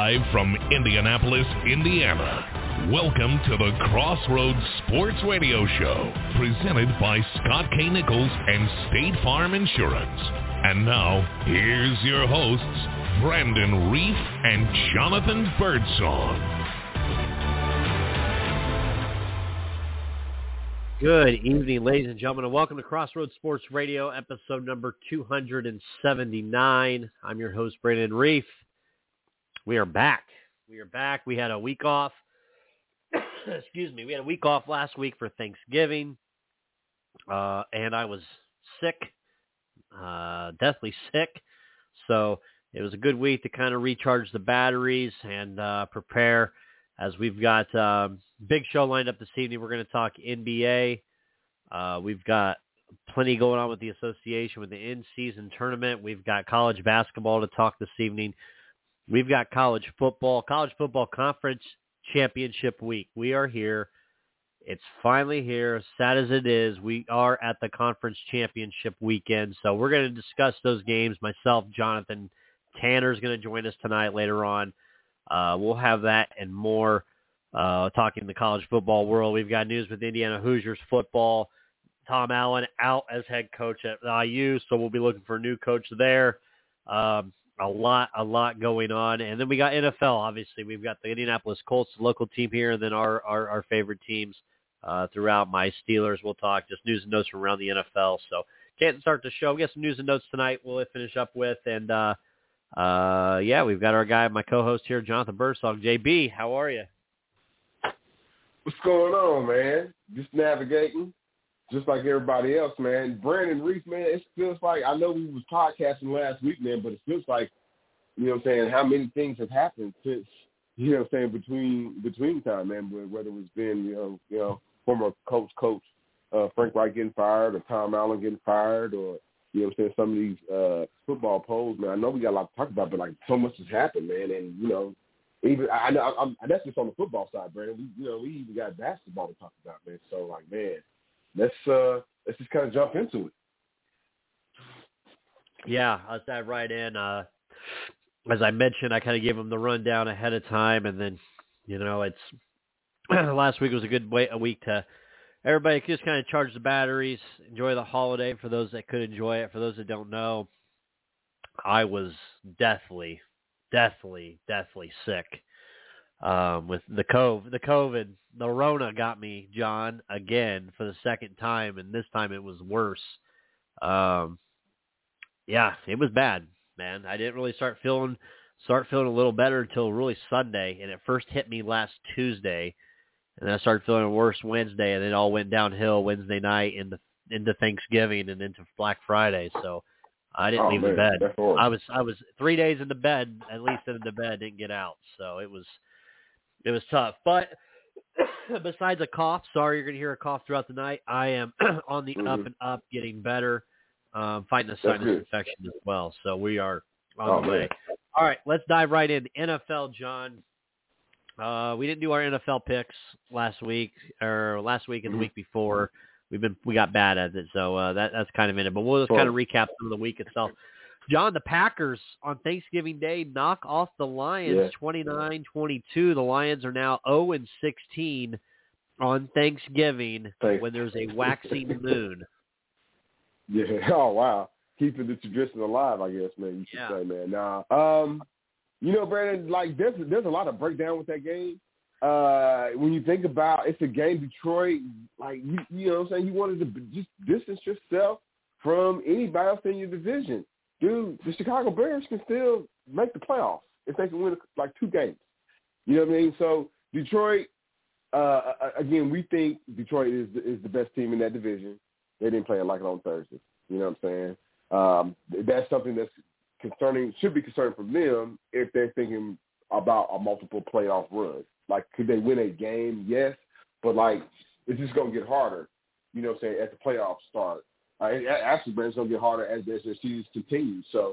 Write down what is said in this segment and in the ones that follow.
Live from Indianapolis, Indiana. Welcome to the Crossroads Sports Radio Show, presented by Scott K. Nichols and State Farm Insurance. And now, here's your hosts, Brandon Reef and Jonathan Birdsong. Good evening, ladies and gentlemen, and welcome to Crossroads Sports Radio, episode number 279. I'm your host, Brandon Reef. We are back. We had a week off. Excuse me. We had a week off last week for Thanksgiving, and I was sick, deathly sick. So it was a good week to kind of recharge the batteries and prepare. As we've got big show lined up this evening, we're going to talk NBA. We've got plenty going on with the association with the in-season tournament. We've got college basketball to talk this evening. We've got college football conference championship week. We are here. It's finally here. Sad as it is, we are at the conference championship weekend. So we're going to discuss those games. Myself, Jonathan, Tanner's going to join us tonight later on. We'll have that and more talking the college football world. We've got news with Indiana Hoosiers football. Tom Allen out as head coach at IU, so we'll be looking for a new coach there. A lot going on. And then we got NFL, obviously. We've got the Indianapolis Colts, the local team here, and then our favorite teams throughout. My Steelers. We'll talk just news and notes from around the NFL. So can't start the show. We got some news and notes tonight we'll finish up with. And, we've got our guy, my co-host here, Jonathan Birdsong. JB, how are you? What's going on, man? Just navigating, just like everybody else, man. Brandon Reef, man, it feels like, I know we was podcasting last week, man, but it feels like, you know what I'm saying, how many things have happened since, you know what I'm saying, between time, man, whether it's been, you know, former coach Frank Wright getting fired or Tom Allen getting fired or, you know what I'm saying, some of these football polls, man. I know we got a lot to talk about, but, like, so much has happened, man. And, you know, even I know that's just on the football side, Brandon. We even got basketball to talk about, man. So, like, man, let's just kind of jump into it. Yeah, I'll dive right in. As I mentioned, I kind of gave them the rundown ahead of time, and then, you know, it's last week was a good week to everybody just kind of charge the batteries, enjoy the holiday for those that could enjoy it. For those that don't know, I was deathly sick with the COVID. The Rona got me, John, again for the second time, and this time it was worse. It was bad, man. I didn't really start feeling a little better until really Sunday, and it first hit me last Tuesday. And then I started feeling worse Wednesday, and it all went downhill Wednesday night into Thanksgiving and into Black Friday. So I didn't leave the bed. I was 3 days in the bed, at least in the bed, didn't get out. So it was tough. But besides a cough, sorry you're going to hear a cough throughout the night. I am on the up and up, getting better, fighting a sinus infection as well. So we are on the way. All right, let's dive right in. NFL, John. We didn't do our NFL picks last week and the week before. We got bad at it, so that's kind of in it. But we'll just kind of recap some of the week itself. John, the Packers on Thanksgiving Day knock off the Lions 29-22. The Lions are now 0-16 on Thanksgiving when there's a waxing moon. Yeah. Oh wow, keeping the tradition alive, I guess, man. You should say, man. Now, you know, Brandon, like there's a lot of breakdown with that game. When you think about it's a game Detroit, like you know what I'm saying, you wanted to just distance yourself from anybody else in your division. Dude, the Chicago Bears can still make the playoffs if they can win like 2 games. You know what I mean? So Detroit, again, we think Detroit is the best team in that division. They didn't play like it on Thursday. You know what I'm saying? That's something that's concerning, should be concerning for them if they're thinking about a multiple playoff run. Like, could they win a game? Yes, but like it's just gonna get harder. You know what I'm saying? As the playoffs start, actually, it's gonna get harder as their season continues. So,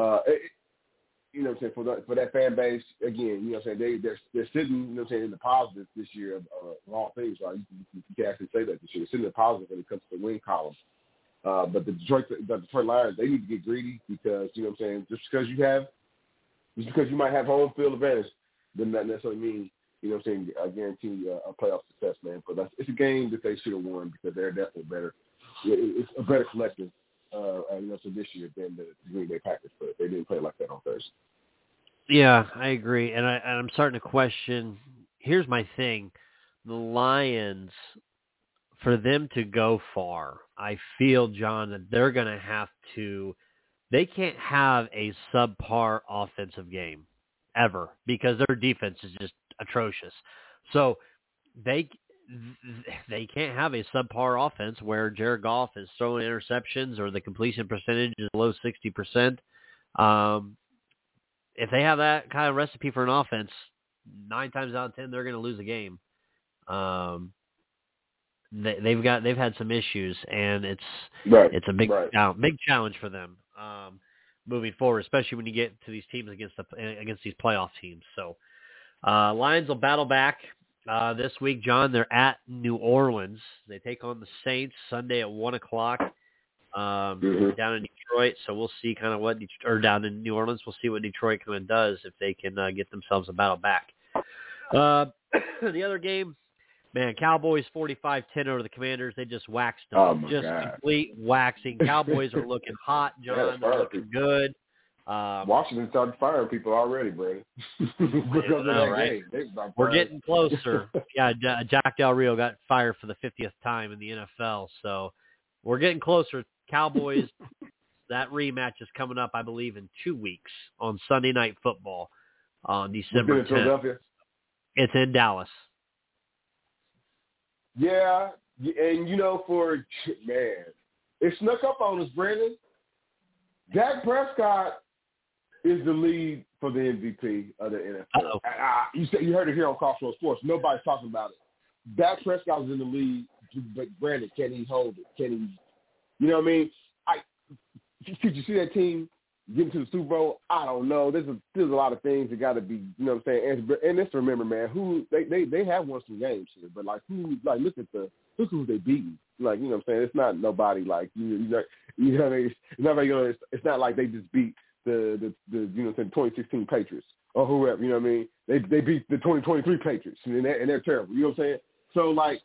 you know what I'm saying, for that fan base, again, you know what I'm saying, they're sitting, you know what I'm saying, in the positive this year of all things, right? You can actually say that this year. They're sitting in the positive when it comes to the win column. But the Detroit Lions, they need to get greedy because, you know what I'm saying, just because you might have home field advantage, does not necessarily mean, you know what I'm saying, guarantee a playoff success, man. But it's a game that they should have won because they're definitely better. It's a better collective, so this year than the Green Bay Packers, but they didn't play like that on Thursday. Yeah, I agree, and I'm starting to question. Here's my thing: the Lions, for them to go far, I feel, John, that they're going to have to. They can't have a subpar offensive game ever because their defense is just atrocious. So they can't have a subpar offense where Jared Goff is throwing interceptions or the completion percentage is below 60%. If they have that kind of recipe for an offense, 9 times out of 10 they're going to lose a game. They've had some issues, and it's a big challenge for them moving forward, especially when you get to these teams against these playoff teams. So Lions will battle back this week, John. They're at New Orleans. They take on the Saints Sunday at 1:00 down in Detroit. So we'll see kind of what down in New Orleans. We'll see what Detroit kind of does if they can get themselves a battle back. The other game, man, Cowboys 45-10 over the Commanders. They just waxed them. Oh, my God. Complete waxing. Cowboys are looking hot, John. They're looking good. Washington started firing people already, Brady. Because of that right? game. We're getting closer. Yeah, Jack Del Rio got fired for the 50th time in the NFL. So we're getting closer. Cowboys, that rematch is coming up, I believe, in 2 weeks on Sunday Night Football on December 10th. Philadelphia? It's in Dallas. Yeah, and it snuck up on us, Brandon. Dak Prescott is the lead for the MVP of the NFL. You heard it here on Crossroads Sports. Nobody's talking about it. Dak Prescott is in the lead, but Brandon, can he hold it? Can he? You know what I mean? Could you see that team getting to the Super Bowl? I don't know. There's a lot of things that got to be, you know what I'm saying? And let's remember, man, they have won some games here, but look at who they beaten. Like, you know what I'm saying? It's not nobody like you know what I mean? It's not like they just beat the 2016 Patriots or whoever. You know what I mean? They beat the 2023 Patriots and they're terrible. You know what I'm saying? So man.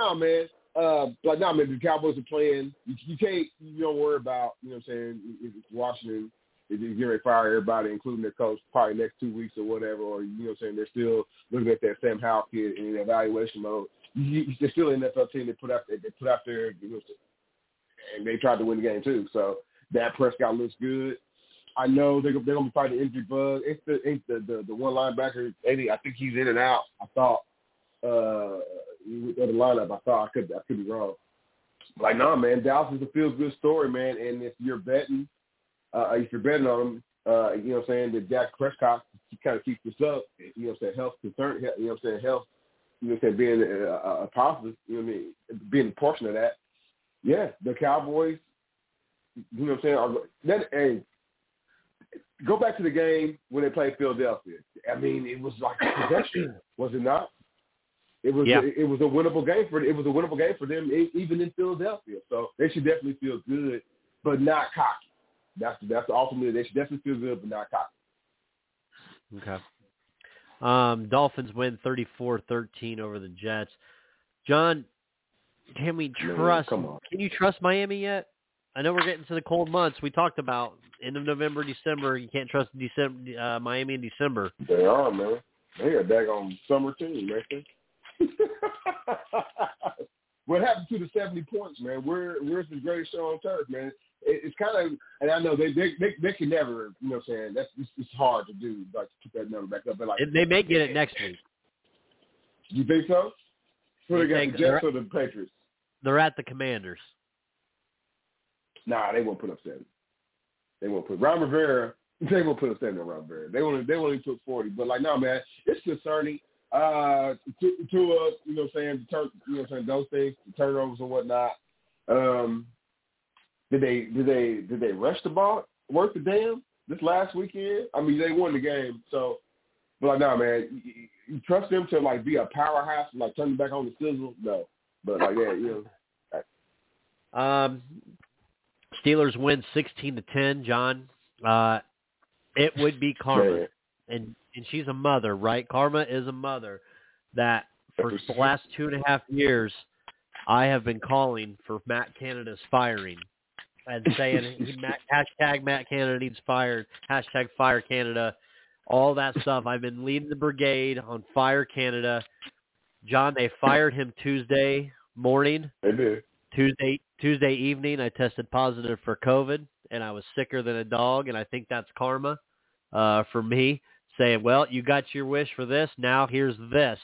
The Cowboys are playing. You don't worry about, you know what I'm saying, if Washington is getting ready to fire everybody, including their coach, probably next 2 weeks or whatever, or, you know what I'm saying, they're still looking at that Sam Howell kid in evaluation mode. They're still an NFL team. They put out their, you know, and they tried to win the game too. So Dak Prescott looks good. I know they're going to be fighting the injury bug. It's the one linebacker, Eddie, I think he's in and out. I thought, with the other lineup, I thought I could be wrong. Like, no, man, Dallas is a feel-good story, man. And if you're betting on them, you know what I'm saying, that Dak Prescott kind of keeps this up, you know what I'm saying, health concern, you know what I'm saying, health, you know what I'm saying, being a positive, you know what I mean, being a portion of that. Yeah, the Cowboys, you know what I'm saying, go back to the game when they played Philadelphia. I mean, it was like a possession, was it not? It was a winnable game for them, even in Philadelphia. So they should definitely feel good, but not cocky. That's ultimately they should definitely feel good, but not cocky. Okay. Dolphins win 34-13 over the Jets. John, can you trust Miami yet? I know we're getting to the cold months. We talked about end of November, December. You can't trust Miami in December. They are, man. They are daggone summer team, man. What happened to the 70 points, man? Where's the greatest show on turf, man? It's kind of, and I know they can never, you know what I'm saying, it's hard to do, like, to put that number back up. But like, they may get it next week. You think so? So they got the Jets or the Patriots? They're at the Commanders. Nah, they won't put up 70. They won't put Ron Rivera. They won't put up 70 on Ron Rivera. They only put 40. But like, no, man, it's concerning. To you know what I'm saying, you know what I'm saying, those things, the turnovers and whatnot. Did they rush the ball worth the damn this last weekend? I mean, they won the game, so but like, no, man, you trust them to like be a powerhouse and like turn it back on the sizzle? No. But like, yeah, you know. Steelers win 16-10, John. It would be karma. And and she's a mother, right? Karma is a mother that for the last 2.5 years, I have been calling for Matt Canada's firing and saying, hashtag Matt Canada needs fired, hashtag fire Canada, all that stuff. I've been leading the brigade on fire Canada. John, they fired him Tuesday morning. They did. Tuesday evening, I tested positive for COVID, and I was sicker than a dog, and I think that's karma for me, saying, well, you got your wish for this, now here's this.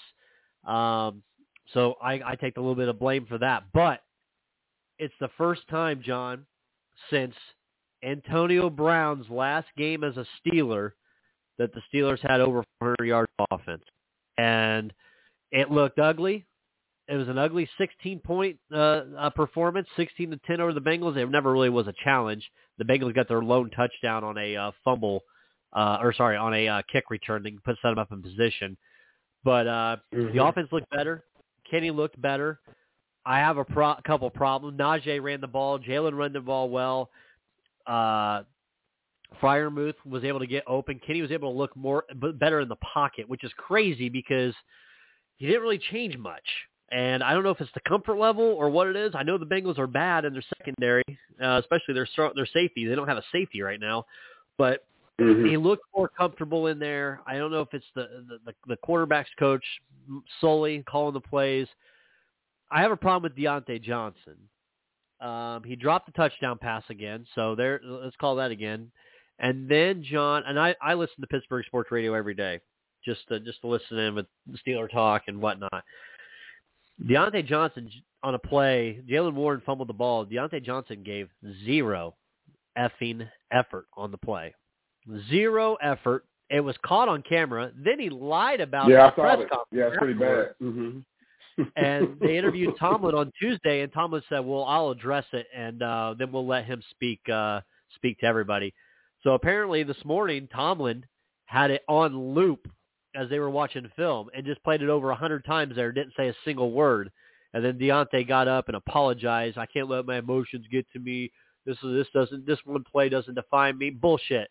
So I take a little bit of blame for that. But it's the first time, John, since Antonio Brown's last game as a Steeler that the Steelers had over 400 yards of offense. And it looked ugly. It was an ugly 16-point performance, 16-10 over the Bengals. It never really was a challenge. The Bengals got their lone touchdown on a on a kick return. They set them up in position. But the offense looked better. Kenny looked better. I have a couple problems. Najee ran the ball. Jalen ran the ball well. Freiermuth was able to get open. Kenny was able to look better in the pocket, which is crazy because he didn't really change much. And I don't know if it's the comfort level or what it is. I know the Bengals are bad in their secondary, especially their safety. They don't have a safety right now. But he looked more comfortable in there. I don't know if it's the quarterback's coach solely calling the plays. I have a problem with Deontay Johnson. He dropped the touchdown pass again, so let's call that again. And then, John, and I listen to Pittsburgh Sports Radio every day just to listen in with Steeler talk and whatnot. Deontay Johnson on a play, Jalen Warren fumbled the ball. Deontay Johnson gave zero effing effort on the play. Zero effort. It was caught on camera. Then he lied about it. Yeah, I saw it. Yeah, it's pretty bad. Mm-hmm. And they interviewed Tomlin on Tuesday, and Tomlin said, well, I'll address it, and then we'll let him speak to everybody. So apparently this morning, Tomlin had it on loop as they were watching film and just played it over 100 times there, didn't say a single word. And then Deontay got up and apologized. I can't let my emotions get to me. This one play doesn't define me. Bullshit.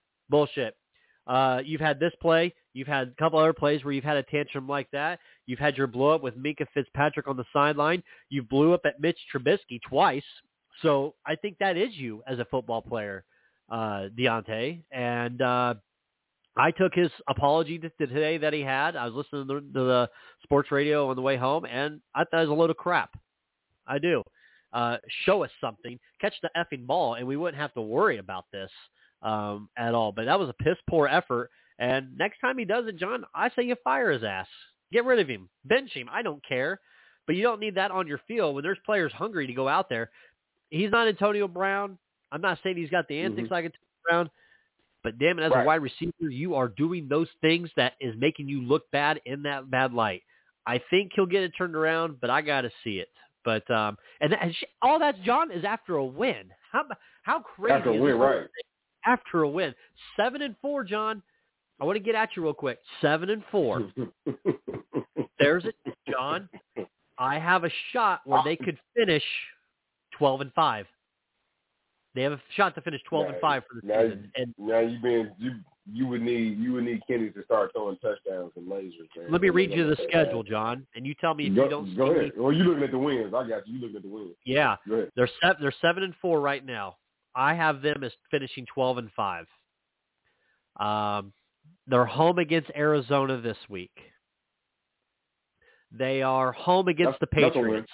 You've had this play. You've had a couple other plays where you've had a tantrum like that. You've had your blow up with Minkah Fitzpatrick on the sideline. You blew up at Mitch Trubisky twice. So I think that is you as a football player, Deontay. And I took his apology today that he had. I was listening to the sports radio on the way home, and I thought it was a load of crap. I do. Show us something. Catch the effing ball, and we wouldn't have to worry about this at all. But that was a piss-poor effort. And next time he does it, John, I say you fire his ass. Get rid of him. Bench him. I don't care. But you don't need that on your field when there's players hungry to go out there. He's not Antonio Brown. I'm not saying he's got the antics like Antonio Brown. But damn it, as a wide receiver, you are doing those things that is making you look bad in that bad light. I think he'll get it turned around, but I got to see it. But all that, John, is after a win. How crazy after a win, right? After a win, 7-4, John. I want to get at you real quick. 7-4. There's it, John. I have a shot where they could finish 12-5. They have a shot to finish 12-5 for the season. And now you would need Kenny to start throwing touchdowns and lasers. Man. Let me read you the schedule, John, and you tell me if you don't. Go ahead. Well, you looking at the wins? I got you. You looking at the wins? Yeah, they're 7-4 right now. I have them as finishing 12-5. They're home against Arizona this week. They are home against the Patriots.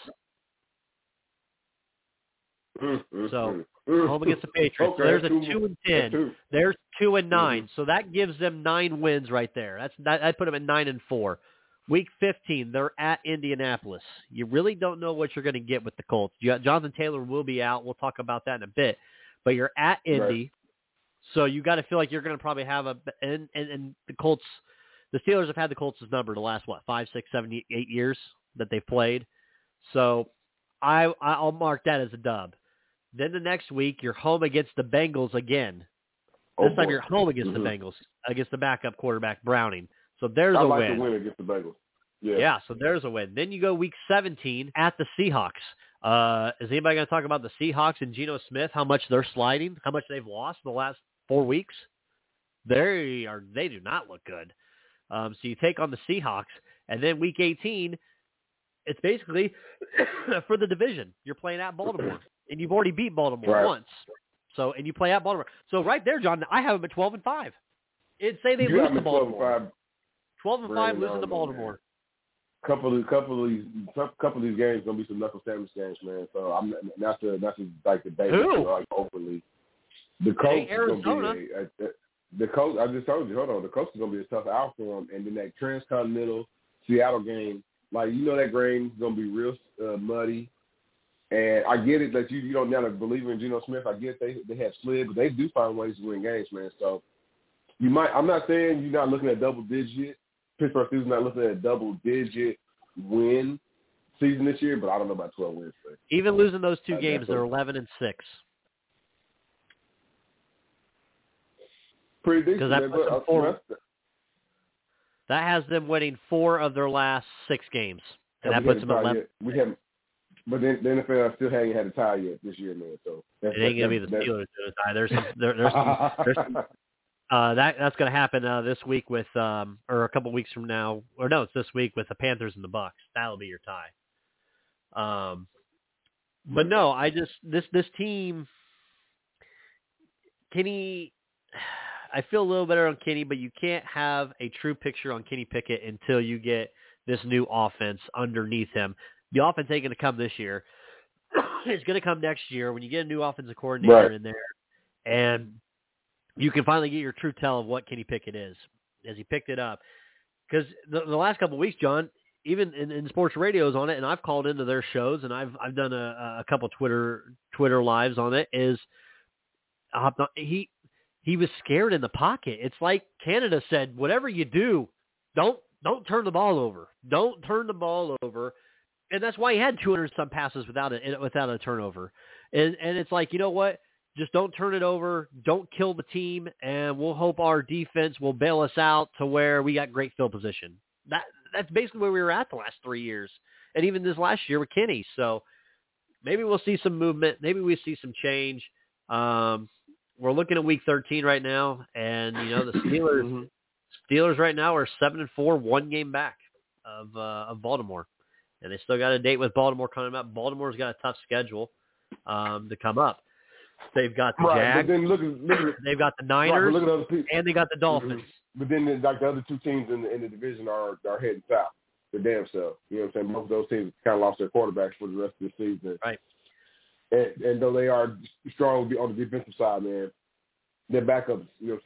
So home against the Patriots. Okay, so there's a 2-10. There's 2-9. So that gives them 9 wins right there. I put them at 9-4. Week 15, they're at Indianapolis. You really don't know what you're going to get with the Colts. Jonathan Taylor will be out. We'll talk about that in a bit. But you're at Indy. Right. So you got to feel like you're going to probably have and the Colts, the Steelers have had the Colts' number the last, 5, 6, 7, 8 years that they've played. So I'll mark that as a dub. Then the next week, you're home against the Bengals again. This time you're home against the Bengals, against the backup quarterback, Browning. So there's a win. I like the win against the Bengals. Yeah, so there's a win. Then you go week 17 at the Seahawks. Is anybody going to talk about the Seahawks and Geno Smith, how much they're sliding, how much they've lost in the last 4 weeks? They do not look good. So you take on the Seahawks, and then Week 18, it's basically for the division. You're playing at Baltimore, and you've already beat Baltimore once. So, and you play at Baltimore. So right there, John, I have them at 12-5. It'd say they lose to Baltimore. 12-5 losing to Baltimore. Couple of these games gonna be some knuckle sandwich games, man. So I'm not to like debate like openly. The coach is gonna be the coach. I just told you. Hold on, the coach is gonna be a tough out for him, and then that transcontinental Seattle game, like that game is gonna be real muddy. And I get it that you don't now believe in Geno Smith. I get they have slid, but they do find ways to win games, man. So you might. I'm not saying you're not looking at double digit. Pittsburgh Steelers not looking at a double digit win season this year, but I don't know about 12 wins. But even losing those two games, they're 11-6. Pretty decent. That has them winning 4 of their last 6 games, and that puts them at 11. We haven't. But then the NFL still hasn't had a tie yet this year, man. So it ain't gonna be the Steelers doing a tie. There's some that's gonna happen this week with or a couple weeks from now, or no, it's this week with the Panthers and the Bucks. That'll be your tie. But no, this team, Kenny. I feel a little better on Kenny, but you can't have a true picture on Kenny Pickett until you get this new offense underneath him. The offense ain't going to come this year. It's going to come next year when you get a new offensive coordinator in there, and you can finally get your true tell of what Kenny Pickett is as he picked it up. Because the last couple of weeks, John, even in sports radios on it, and I've called into their shows, and I've done a couple Twitter lives on it, is he was scared in the pocket. It's like Canada said, whatever you do, don't turn the ball over. Don't turn the ball over. And that's why he had 200-some passes without a turnover. And it's like, you know what? Just don't turn it over. Don't kill the team, and we'll hope our defense will bail us out to where we got great field position. That's basically where we were at the last 3 years, and even this last year with Kenny. So maybe we'll see some movement. Maybe we see some change. We're looking at Week 13 right now, and the Steelers right now are 7-4, 1 game back of Baltimore. And they still got a date with Baltimore coming up. Baltimore's got a tough schedule to come up. They've got the Jags, they've got the Niners, and they got the Dolphins. But then like the other two teams in the division are heading south. The damn self. You know what I'm saying? Both of those teams kind of lost their quarterbacks for the rest of the season. Right. And though they are strong on the defensive side, man, their backups,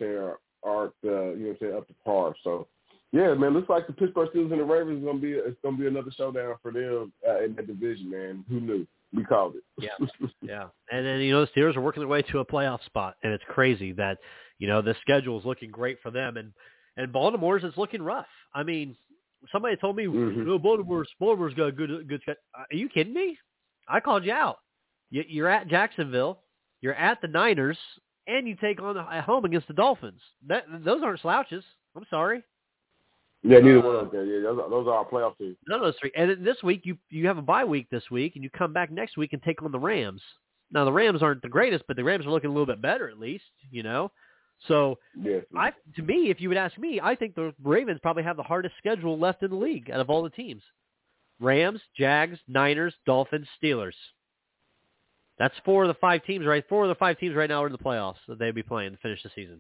aren't up to par. So. Yeah, man. Looks like the Pittsburgh Steelers and the Ravens is gonna be another showdown for them in that division, man. Who knew? We called it. Yeah. And then the Steelers are working their way to a playoff spot, and it's crazy that the schedule is looking great for them, and Baltimore's is looking rough. I mean, somebody told me Baltimore's got a good schedule. Are you kidding me? I called you out. You're at Jacksonville, you're at the Niners, and you take on at home against the Dolphins. Those aren't slouches. I'm sorry. Yeah, neither one of them. Yeah, those are our playoff teams. None of those 3. And then this week, you have a bye week this week, and you come back next week and take on the Rams. Now, the Rams aren't the greatest, but the Rams are looking a little bit better at least, So, to me, if you would ask me, I think the Ravens probably have the hardest schedule left in the league out of all the teams. Rams, Jags, Niners, Dolphins, Steelers. That's 4 of the 5 teams, right? 4 of the 5 teams right now are in the playoffs that they'd be playing to finish the season.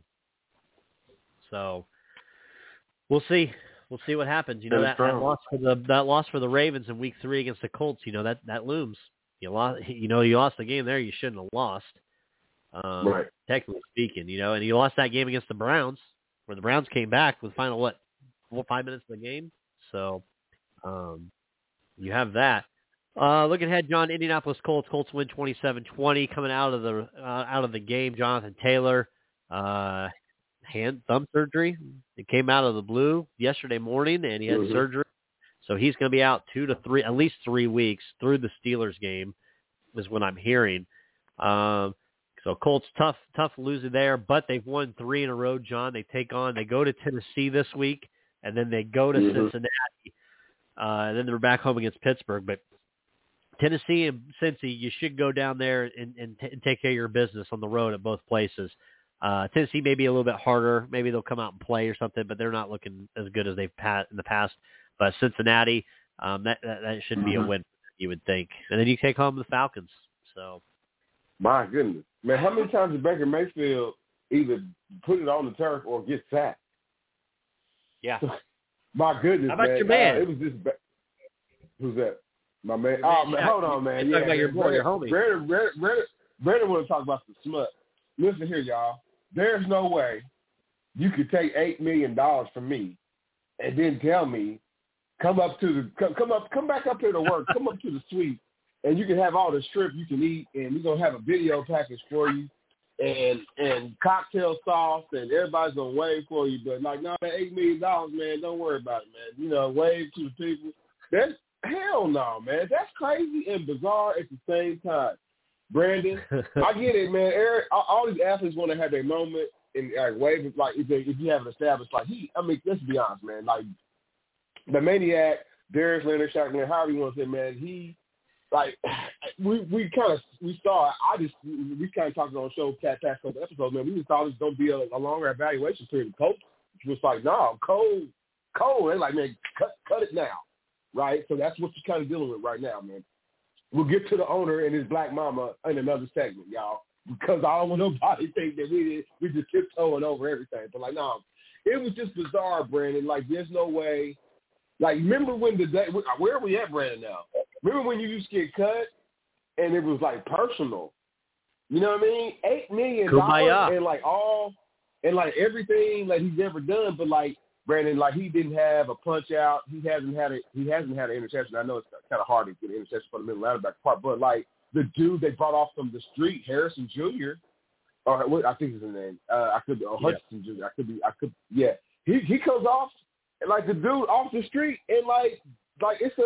So, we'll see. We'll see what happens. That loss for the Ravens in Week 3 against the Colts. That looms. You lost the game there. You shouldn't have lost. Right. Technically speaking, and you lost that game against the Browns, where the Browns came back with final 4 or 5 minutes of the game. So, you have that. Looking ahead, John, Indianapolis Colts. Colts win 27-20. Coming out of the game, Jonathan Taylor. Thumb surgery. It came out of the blue yesterday morning, and he had surgery. So he's going to be out at least 3 weeks through the Steelers game, is what I'm hearing. So Colts tough losing there, but they've won 3 in a row, John. They go to Tennessee this week, and then they go to Cincinnati. And then they're back home against Pittsburgh. But Tennessee and Cincy, you should go down there and take care of your business on the road at both places. Tennessee may be a little bit harder. Maybe they'll come out and play or something, but they're not looking as good as they've had in the past. But Cincinnati, that should be a win, you would think. And then you take home the Falcons. So, my goodness, man, how many times did Baker Mayfield either put it on the turf or get sacked? Yeah. My goodness, how about man. Your man? It was just who's that? My man. Oh, man, hold on, man. Talking about your boy, your homie. Brandon want to talk about the smut. Listen here, y'all. There's no way you could take $8 million from me and then tell me come back up here to work, come up to the suite, and you can have all the shrimp you can eat, and we're gonna have a video package for you, and cocktail sauce, and everybody's gonna wave for you. But like, no, that $8 million, man, don't worry about it, man. You know, wave to the people. That's hell no, man. That's crazy and bizarre at the same time. Brandon, I get it, man. Eric, all these athletes want to have their moment and wave. Like if you have an established, like let's be honest, man. Like the maniac, Darius Leonard, Shaq Leonard, however you want to say, man. He like we kind of saw. We kind of talked on the show past couple episodes, man. We just thought it was gonna be a longer evaluation period. The coach was like, no, cold. They're like, man, cut it now, right? So that's what you're kind of dealing with right now, man. We'll get to the owner and his black mama in another segment, y'all, because I don't want nobody to think that we just tiptoeing over everything. But, like, no, it was just bizarre, Brandon. Like, there's no way. Like, remember when where are we at, Brandon, now? Remember when you used to get cut and it was, like, personal? You know what I mean? $8 million and, like, everything that he's ever done, but, like, Brandon, like he didn't have a punch out. He hasn't had an interception. I know it's kind of hard to get an interception for the middle linebacker part, but like the dude they brought off from the street, Harrison Jr. or what I think is his name. Hutchinson Jr. Yeah. He comes off and like the dude off the street and like it's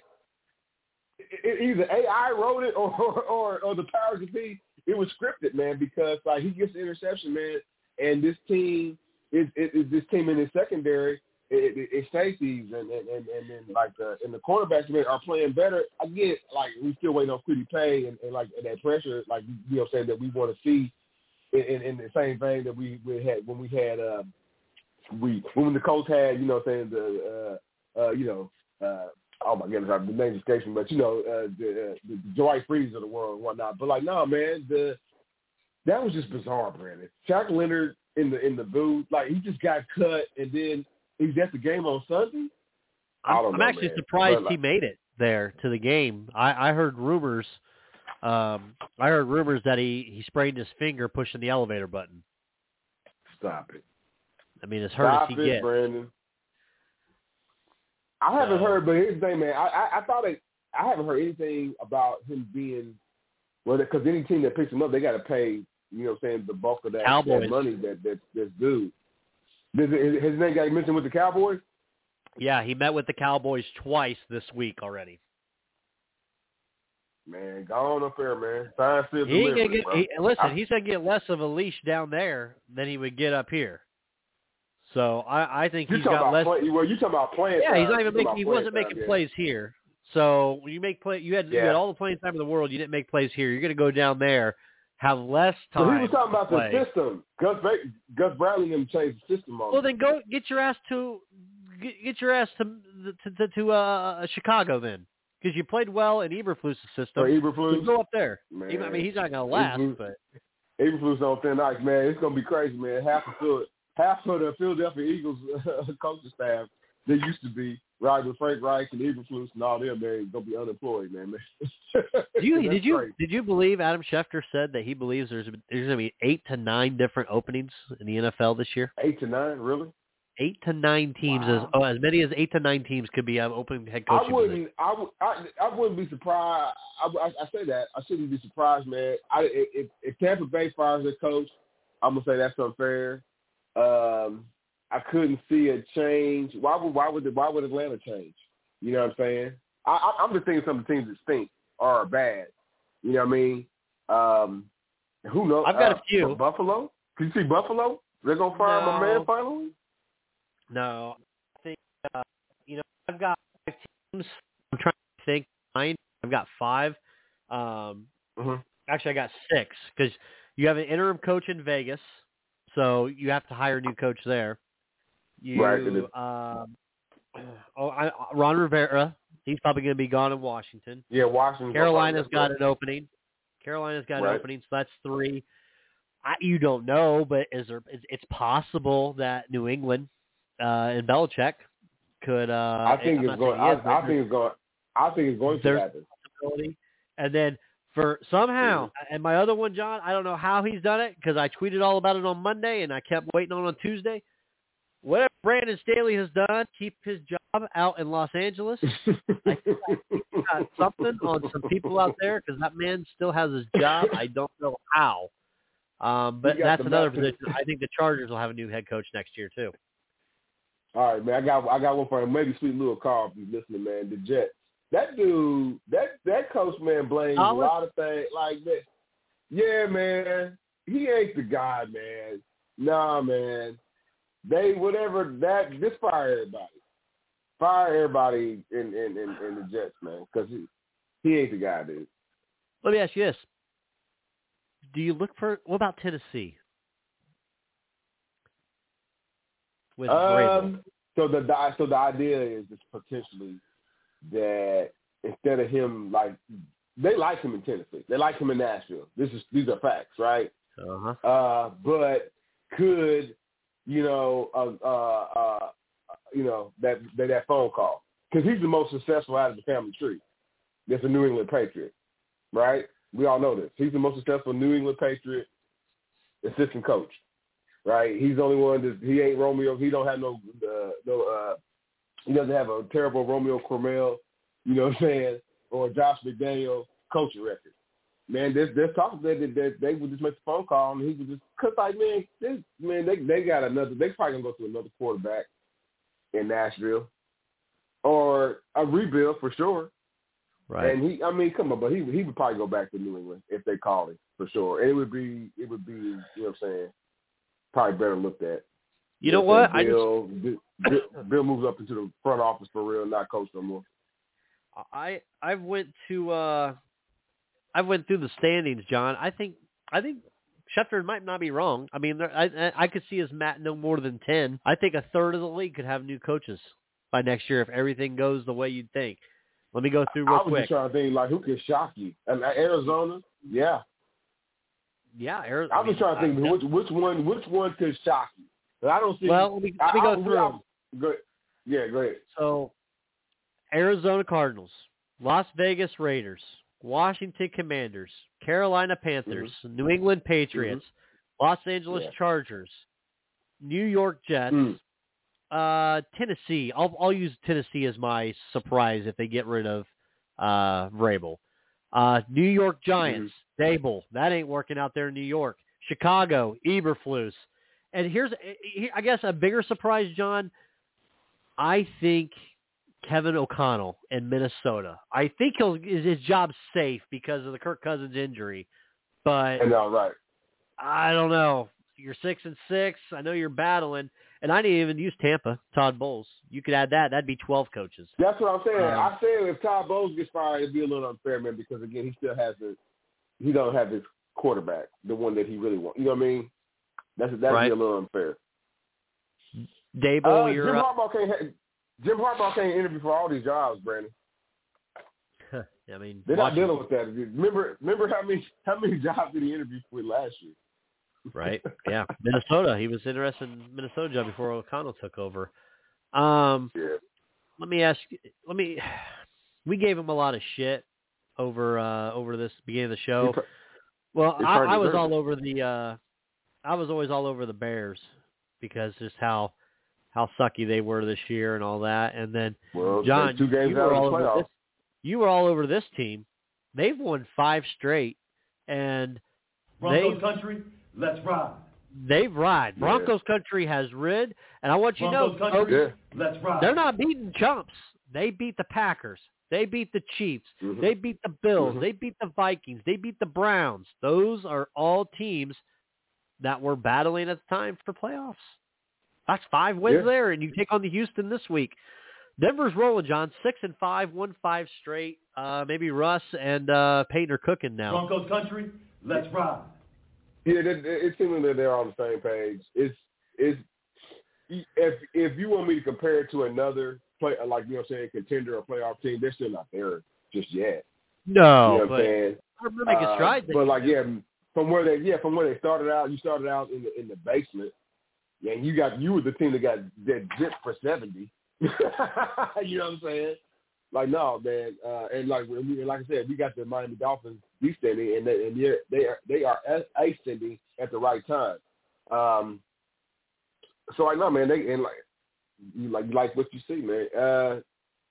either AI wrote it or the powers that be. It was scripted, man, because like he gets the interception, man, and this team. This team in the secondary, it's safeties and the cornerbacks are playing better. I get like we still waiting on Kwity Paye and like that pressure, like you know, saying that we want to see in the same vein that we had when the Colts had, you know, saying oh my goodness, the name escapes me, but you know the Dwight Freeze of the world and whatnot. But like, no, man, that was just bizarre, Brandon. Shaq Leonard in the booth, like he just got cut, and then he's at the game on Sunday. I'm actually surprised he made it there to the game. I heard rumors. I heard rumors that he sprained his finger pushing the elevator button. Stop it. I mean, as hurt as he gets. Brandon. I haven't heard, but here's the thing, man. I haven't heard anything about him being because any team that picks him up, they got to pay. You know what I'm saying, the bulk of that money that's due. His name got mentioned with the Cowboys? Yeah, he met with the Cowboys twice this week already. Man, go on up there, man. Sign still Listen, he's going to get less of a leash down there than he would get up here. So I think he's got less. You talking about playing Yeah, time. he's not even he wasn't making plays here. So when you make play, you had all the playing time in the world. You didn't make plays here. You're going to go down there. Have less time. So he was talking about the system. Gus Bradley and him changed the system on. Well, then go get your ass to Chicago then, because you played well in Eberflus's system. Eberflus, go up there. Man. I mean, he's not going to last, but Eberflus on thin ice, man. It's going to be crazy, man. Half of the Philadelphia Eagles coaching staff they used to be right with Frank Reich and Eberflus and all them. They're going to be unemployed, man. Did you believe Adam Schefter said that he believes there's going to be 8 to 9 different openings in the NFL this year? 8 to 9, really? 8 to 9 teams, wow. As many as 8 to 9 teams could be opening head coaching positions. I wouldn't be surprised. I say that I shouldn't be surprised, man. If Tampa Bay fires their coach, I'm gonna say that's unfair. I couldn't see a change. Why would Atlanta change? You know what I'm saying? I'm just thinking some of the teams that stink or are bad. You know what I mean? Who knows? I've got a few. Buffalo? Can you see Buffalo? They're gonna fire my man finally? No, I think I've got 5 teams. I'm trying to think. I've got 5. Actually, I got 6 because you have an interim coach in Vegas. So you have to hire a new coach there. Right. Ron Rivera, he's probably going to be gone in Washington. Yeah, Washington. Carolina's got an opening. An opening, so that's 3. You don't know, but it's possible that New England and Belichick could. I think it's going to happen. And then for somehow, and my other one, John, I don't know how he's done it because I tweeted all about it on Monday and I kept waiting on Tuesday. Whatever Brandon Staley has done, keep his job out in Los Angeles. I think he got something on some people out there because that man still has his job. I don't know how. But that's another position. I think the Chargers will have a new head coach next year too. All right, man. I got one for him. Maybe sweet little Carl if you're listening, man. The Jets. That dude, that coach, man, blames a lot of things like this. Yeah, man. He ain't the guy, man. Nah, man. Just fire everybody. Fire everybody in the Jets, man, because he ain't the guy, dude. Let me ask you this. Do you look for – what about Tennessee? With Vrabel? So the idea is potentially that instead of him, like, they like him in Tennessee. They like him in Nashville. These are facts, right? Uh-huh. But could – that phone call. Because he's the most successful out of the family tree. That's a New England Patriot, right? We all know this. He's the most successful New England Patriot assistant coach, right? He's the only one he ain't Romeo. He don't have he doesn't have a terrible Romeo Cromwell, you know what I'm saying, or Josh McDaniel coaching record. Man, there's talk that they would just make the phone call and he would just, cause like, they got another, they probably gonna go to another quarterback in Nashville or a rebuild for sure. Right. And come on, but he would probably go back to New England if they called him for sure. And it would be, you know what I'm saying, probably better looked at. You know what? Bill moves up into the front office for real, not coach no more. I went through the standings, John. I think Schefter might not be wrong. I mean, I could see his Matt no more than 10. I think a third of the league could have new coaches by next year if everything goes the way you'd think. Let me go through real quick. I was just trying to think, like, who could shock you? Arizona? Yeah. Yeah, Arizona. I was trying to think which one could shock you. But I don't see. Well, let me go through them. Go ahead. So, Arizona Cardinals, Las Vegas Raiders, Washington Commanders, Carolina Panthers, New England Patriots, Los Angeles Chargers, New York Jets, Tennessee. I'll use Tennessee as my surprise if they get rid of Vrabel. New York Giants, Dable. That ain't working out there in New York. Chicago, Eberflus. And here's, I guess, a bigger surprise, John. I think Kevin O'Connell in Minnesota. I think his job's safe because of the Kirk Cousins injury. But I don't know. You're 6-6. I know you're battling. And I didn't even use Tampa, Todd Bowles. You could add that. That'd be 12 coaches. That's what I'm saying. I said if Todd Bowles gets fired, it'd be a little unfair, man, because, again, he don't have his quarterback, the one that he really wants. You know what I mean? That'd be a little unfair. Dable, Jim Harbaugh can't interview for all these jobs, Brandon. I mean, they're not dealing with that. Remember how many jobs did he interview for last year? Right. Yeah. Minnesota. He was interested in Minnesota job before O'Connell took over. Let me ask you. We gave him a lot of shit over this beginning of the show. Well, I was all over the. I was always all over the Bears because just how sucky they were this year and all that. And then, John, 2 games out of the playoffs. You were all over this team. They've won 5 straight, and Broncos country, let's ride. They've ride. Broncos country has rid, and I want you to know, folks, let's ride. They're not beating chumps. They beat the Packers. They beat the Chiefs. They beat the Bills. They beat the Vikings. They beat the Browns. Those are all teams that were battling at the time for playoffs. That's 5 wins there, and you take on the Houston this week. Denver's rolling, John. 6-5, won 5 straight. Maybe Russ and Peyton are cooking now. Broncos country, let's ride. Yeah, it seems that they're on the same page. It's if you want me to compare it to another play, like you know, what I'm saying, contender or playoff team, they're still not there just yet. No, you know what I'm saying? We're making strides. But like, from where they started out, you started out in the basement. Yeah, and you were the team that got that zipped for 70. You know what I'm saying? Like, no, man. And like I said, we got the Miami Dolphins descending, and they are ascending at the right time. So I know, man. You like what you see, man.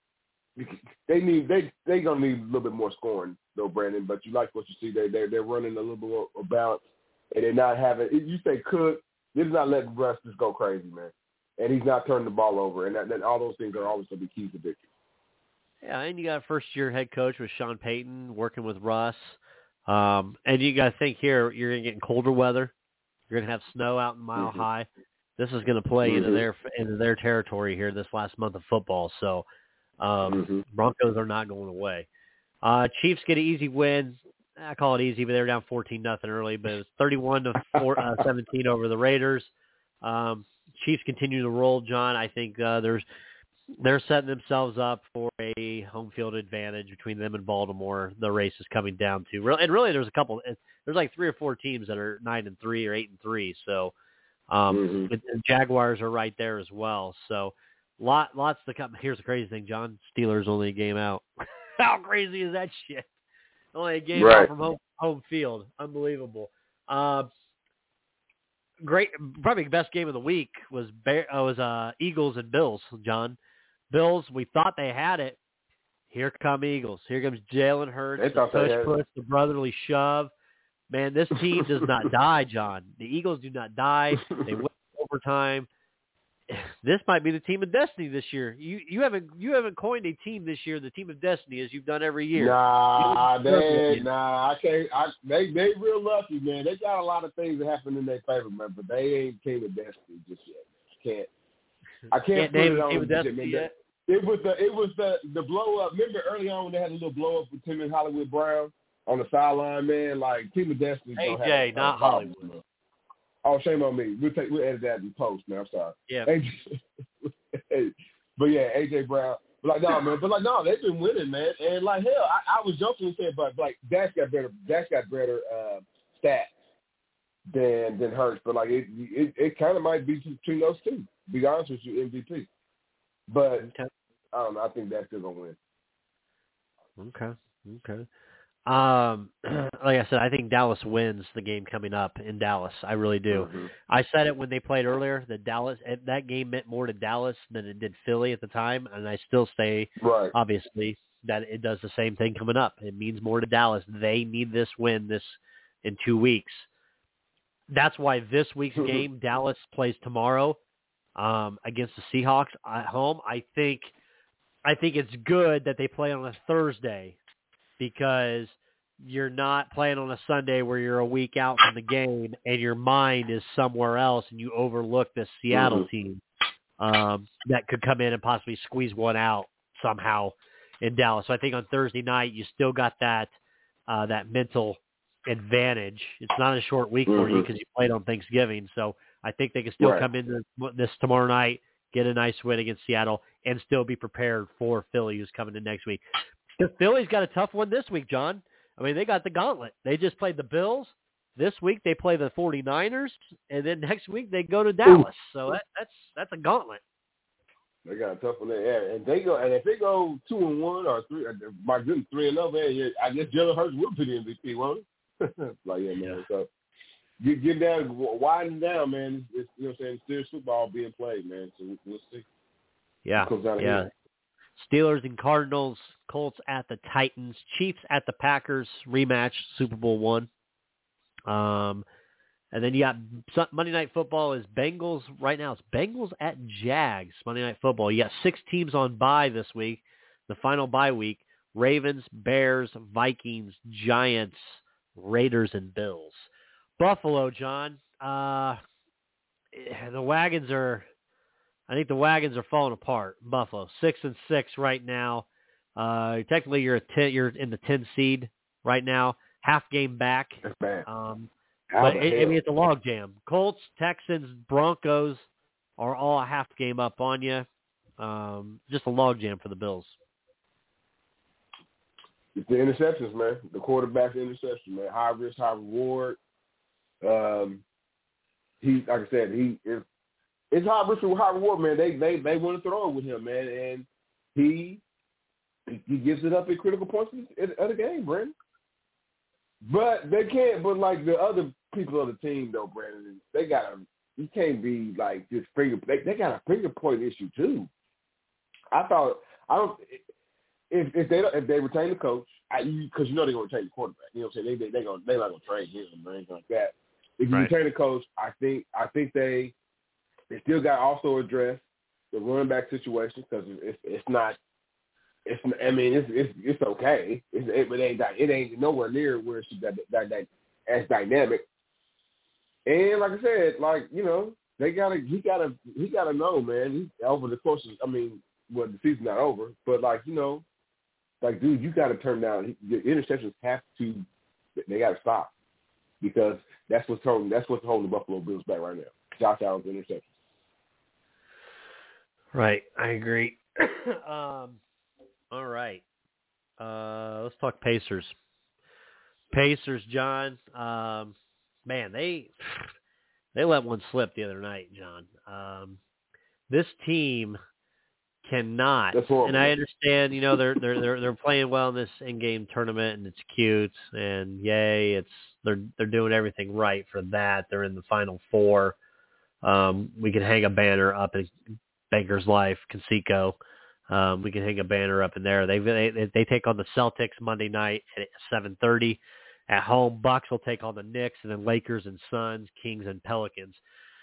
They gonna need a little bit more scoring though, Brandon. But you like what you see. They're running a little bit more balance, and they're not having. You say Cook. This is not letting Russ just go crazy, man. And he's not turning the ball over, and that all those things are always going to be keys to victory. Yeah, and you got a first-year head coach with Sean Payton working with Russ. And you got to think here, you're going to get in colder weather. You're going to have snow out in Mile High. This is going to play into their territory here this last month of football. So Broncos are not going away. Chiefs get an easy win. I call it easy, but they were down 14-0 early, but it was 31-17 over the Raiders. Chiefs continue to roll, John. I think they're setting themselves up for a home field advantage between them and Baltimore. The race is coming down to, and really there's there's like 3 or 4 teams that are 9-3 or 8-3. So the Jaguars are right there as well. So lots to come. Here's the crazy thing, John. Steelers only a game out. How crazy is that shit? Only a game out from home field. Unbelievable. Great, probably the best game of the week was Eagles and Bills, John. Bills, we thought they had it. Here come Eagles. Here comes Jalen Hurts. The push, the brotherly shove. Man, this team does not die, John. The Eagles do not die. They win overtime. This might be the team of destiny this year. You haven't coined a team this year, the team of destiny, as you've done every year. I can't. They real lucky, man. They got a lot of things that happen in their favor, man, but they ain't team of destiny just yet. I can't put name it on team of destiny yet. It was the blow up. Remember early on when they had a little blow up with Tim and Hollywood Brown on the sideline, man. Like team of destiny. AJ, not Hollywood. Man. Oh, shame on me. We'll edit that in post, man. I'm sorry. Yeah. But yeah, AJ Brown. But like, no, man. But like, no, they've been winning, man. And like, hell, I was joking and saying, but like, Dash got better stats than Hurts. But like, it kind of might be between those two. To be honest with you, MVP. But I don't know. I think Dash still gonna win. Okay. Like I said, I think Dallas wins the game coming up in Dallas. I really do. I said it when they played earlier that that game meant more to Dallas than it did Philly at the time, and I still say, obviously, that it does the same thing coming up. It means more to Dallas. They need this win in 2 weeks. That's why this week's game, Dallas plays tomorrow against the Seahawks at home. I think it's good that they play on a Thursday, because you're not playing on a Sunday where you're a week out from the game and your mind is somewhere else and you overlook this Seattle team that could come in and possibly squeeze one out somehow in Dallas. So I think on Thursday night you still got that mental advantage. It's not a short week for you because you played on Thanksgiving. So I think they can still come into this tomorrow night, get a nice win against Seattle, and still be prepared for Philly, who's coming in next week. Because Philly's got a tough one this week, John. I mean, they got the gauntlet. They just played the Bills. This week they play the 49ers, and then next week they go to Dallas. So that's a gauntlet. They got a tough one there, and if they go 2-1 or 3, my goodness, 3-0, man, I guess Jalen Hurts will be the MVP, won't he? Like, yeah, man. So get down, widen down, man. It's, you know what I'm saying? Serious football being played, man. So we'll see. Yeah. Steelers and Cardinals, Colts at the Titans, Chiefs at the Packers, rematch, Super Bowl I. And then you got Monday Night Football is Bengals. Right now it's Bengals at Jags, Monday Night Football. You got 6 teams on bye this week, the final bye week. Ravens, Bears, Vikings, Giants, Raiders, and Bills. Buffalo, John. I think the wagons are falling apart. Buffalo, 6-6 right now. Technically, you're in the 10 seed right now, half game back. But, it's a logjam. Colts, Texans, Broncos are all a half game up on you. Just a logjam for the Bills. It's the interceptions, man. The quarterback's interception, man. High risk, high reward. It's high risk, high reward, man. They want to throw it with him, man, and he gives it up at critical points of the game, Brandon. But they can't. But like the other people on the team, though, Brandon, you can't be like this finger. They got a finger point issue too. If they retain the coach, because they're gonna retain the quarterback. You know what I'm saying? They're not gonna trade him or anything like that. If you retain the coach, I think they still got to also address the running back situation because it's not. It's okay. It ain't nowhere near where it's that as dynamic. And like I said, he gotta know, man. Over the course of, the season's not over, but dude, you gotta turn down. The interceptions they gotta stop because that's what's holding the Buffalo Bills back right now. Josh Allen's interceptions. Right, I agree. All right. Let's talk Pacers. Pacers, John. Man, they let one slip the other night, John. This team cannot. And I understand, they're playing well in this in-game tournament, and it's cute, and yay, they're doing everything right for that. They're in the Final Four. We can hang a banner up in Baker's Life, Conseco. We can hang a banner up in there. They take on the Celtics Monday night at 7:30 at home. Bucks will take on the Knicks, and then Lakers and Suns, Kings and Pelicans.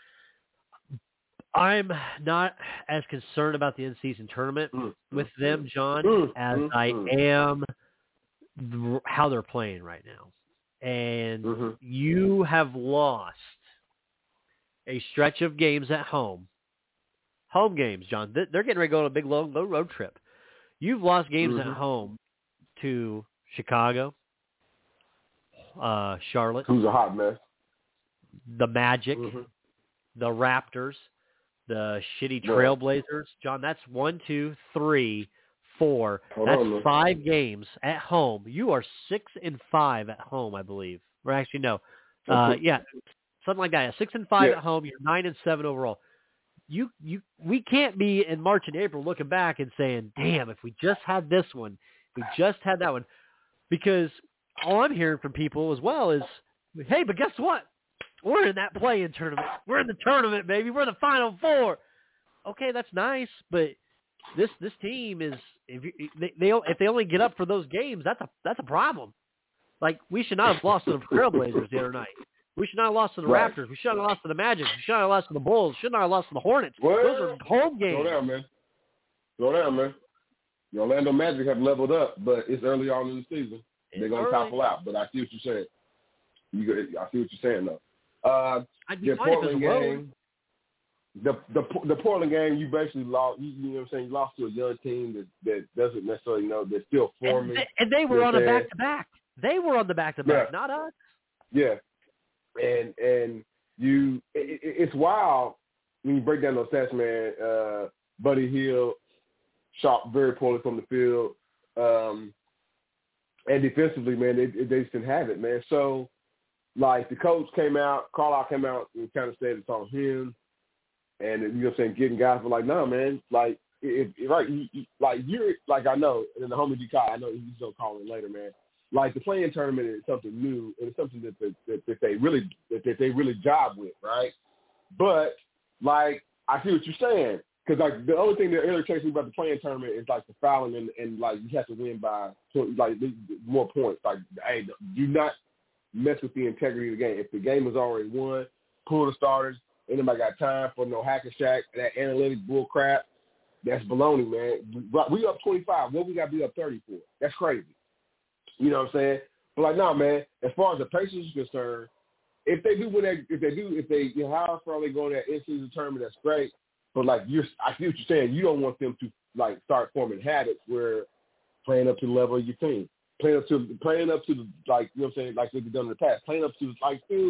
I'm not as concerned about the in-season tournament with them, John, as I am how they're playing right now. And you have lost a stretch of games at home. Home games, John. They're getting ready to go on a big long road trip. You've lost games at home to Chicago, Charlotte. Who's a hot mess. The Magic, the Raptors, the shitty Trailblazers. John, that's 1, 2, 3, 4. That's 5 games at home. You are 6-5 at home, I believe. Or actually, no. Yeah, something like that. 6-5 at home. You're 9-7 overall. We can't be in March and April looking back and saying, damn, if we just had this one, if we just had that one. Because all I'm hearing from people as well is, hey, but guess what? We're in that play-in tournament. We're in the tournament, baby. We're in the Final Four. Okay, that's nice, but this team is if they only get up for those games, that's a problem. Like, we should not have lost to the Trailblazers the other night. We should not have lost to the Raptors. We should not have lost to the Magic. We should not have lost to the Bulls. We should not have lost to the Hornets. Those are home games. Slow down, man. The Orlando Magic have leveled up, but it's early on in the season. They're going to topple out, but I see what you're saying. I see what you're saying, though. The Portland game, the Portland game, you basically lost. You know what I'm saying? You lost to a young team that doesn't necessarily know. They're still forming. And they were on a back-to-back. They were on the back-to-back, not us. Yeah. And it's wild when you break down those stats, man. Buddy Hield shot very poorly from the field, and defensively, man, they just didn't have it, man. So, like, the coach Carlisle came out and kind of said it's on him, and you know what I'm saying, getting guys were like, no, man, like, you're like, I know, and the homie Dukai, I know he's gonna call in later, man. Like, the play-in tournament is something new, and it's something that they really job with, right? But, like, I see what you're saying, because, like, the only thing that irritates me about the play-in tournament is, like, the fouling and like, you have to win by, like, more points. Like, hey, do not mess with the integrity of the game. If the game is already won, pull the starters. Anybody got time for no hack and shack, that analytic bull crap? That's baloney, man. We up 25. What we got to be up 30 for? That's crazy. You know what I'm saying? But like, no, man, as far as the Pacers is concerned, if they do win that, if they how far they go in that in-season tournament, that's great. But like, I see what you're saying. You don't want them to like start forming habits where playing up to the level of your team, playing up to the, like, you know what I'm saying, like they've done in the past, playing up to, like, dude,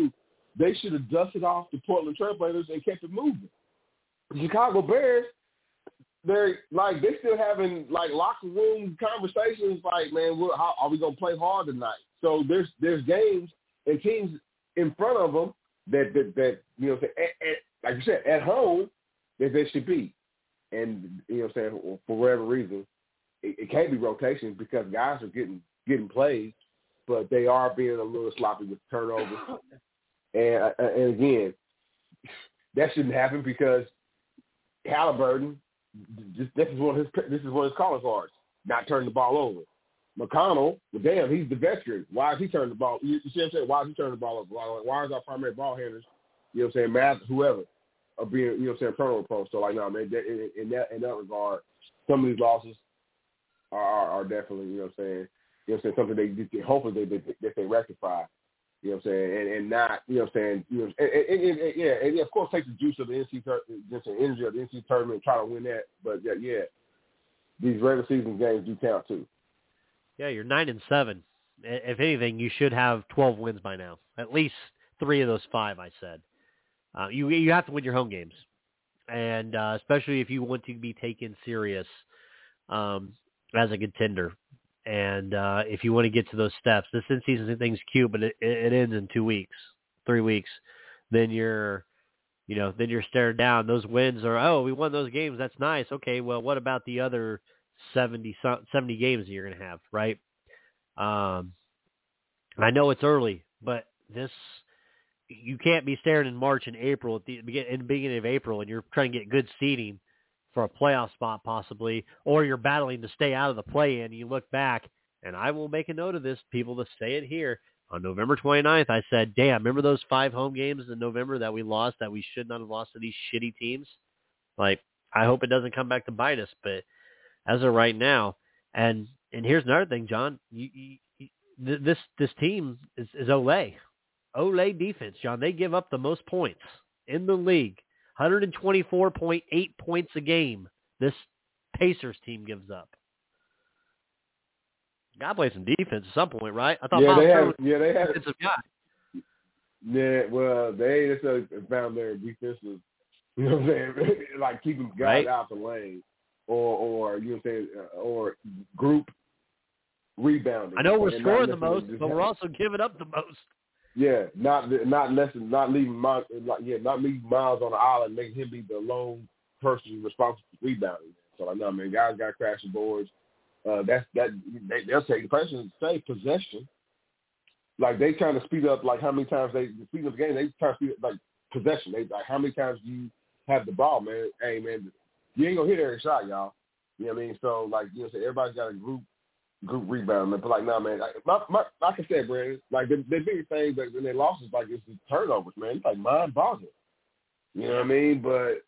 they should have dusted off the Portland Trailblazers and kept it moving. The Chicago Bears, they still having like locker room conversations like, man, how are we gonna play hard tonight? So there's games and teams in front of them that like you said, at home that they should beat. And for whatever reason, it can't be rotations because guys are getting plays, but they are being a little sloppy with turnovers. And again, that shouldn't happen because Halliburton, this is one of his calling cards, not turning the ball over. McConnell, well, damn, he's the veteran. Why is he turning the ball? You see what I'm saying? Why is he turning the ball over? Why is our primary ball handlers, Matt, whoever, are being, turnover pros? So, like, no, man, in that regard, some of these losses are definitely, something they hopefully they rectify. You know what I'm saying? And not, and of course take the juice of the energy of the NC tournament and try to win that. But these regular season games do count too. Yeah, you're 9-7. If anything, you should have 12 wins by now. At least 3 of those 5, I said. You have to win your home games, and especially if you want to be taken serious as a contender. And if you want to get to those steps, this in-season thing's cute, but it ends in 2 weeks, 3 weeks. Then you're staring down. Those wins are, we won those games. That's nice. Okay, well, what about the other 70 games that you're going to have, right? I know it's early, but you can't be staring in March and April in the beginning of April, and you're trying to get good seeding for a playoff spot possibly, or you're battling to stay out of the play-in, and you look back, and I will make a note of this, people, to say it here. On November 29th, I said, damn, remember those 5 home games in November that we lost, that we should not have lost to these shitty teams? Like, I hope it doesn't come back to bite us, but as of right now, and here's another thing, John, this team is Olay. Olay defense, John. They give up the most points in the league. 124.8 points a game this Pacers team gives up. Got to play some defense at some point, right? I thought Miles Turner was a defensive guy. Yeah, well, they necessarily found their defensive, you know what I'm saying, like keeping guys out the lane or you know what I'm saying, or group rebounding. I know we're scoring the most, but we're also giving up the most. Yeah, not leaving Miles on the island, making him be the lone person responsible for rebounding. So like, no, man, guys got crashing boards. They'll take the person say possession. Like they trying to speed up, like how many times they speed up the game. They try to speed up like possession. They like how many times do you have the ball, man? Hey, man, you ain't gonna hit every shot, y'all. You know what I mean? So like so everybody's got a group rebound, man. But like, nah, man. Like I said, Brandon, like the biggest thing that when they lost is like it's the turnovers, man. It's like mind-boggling. You know what I mean? But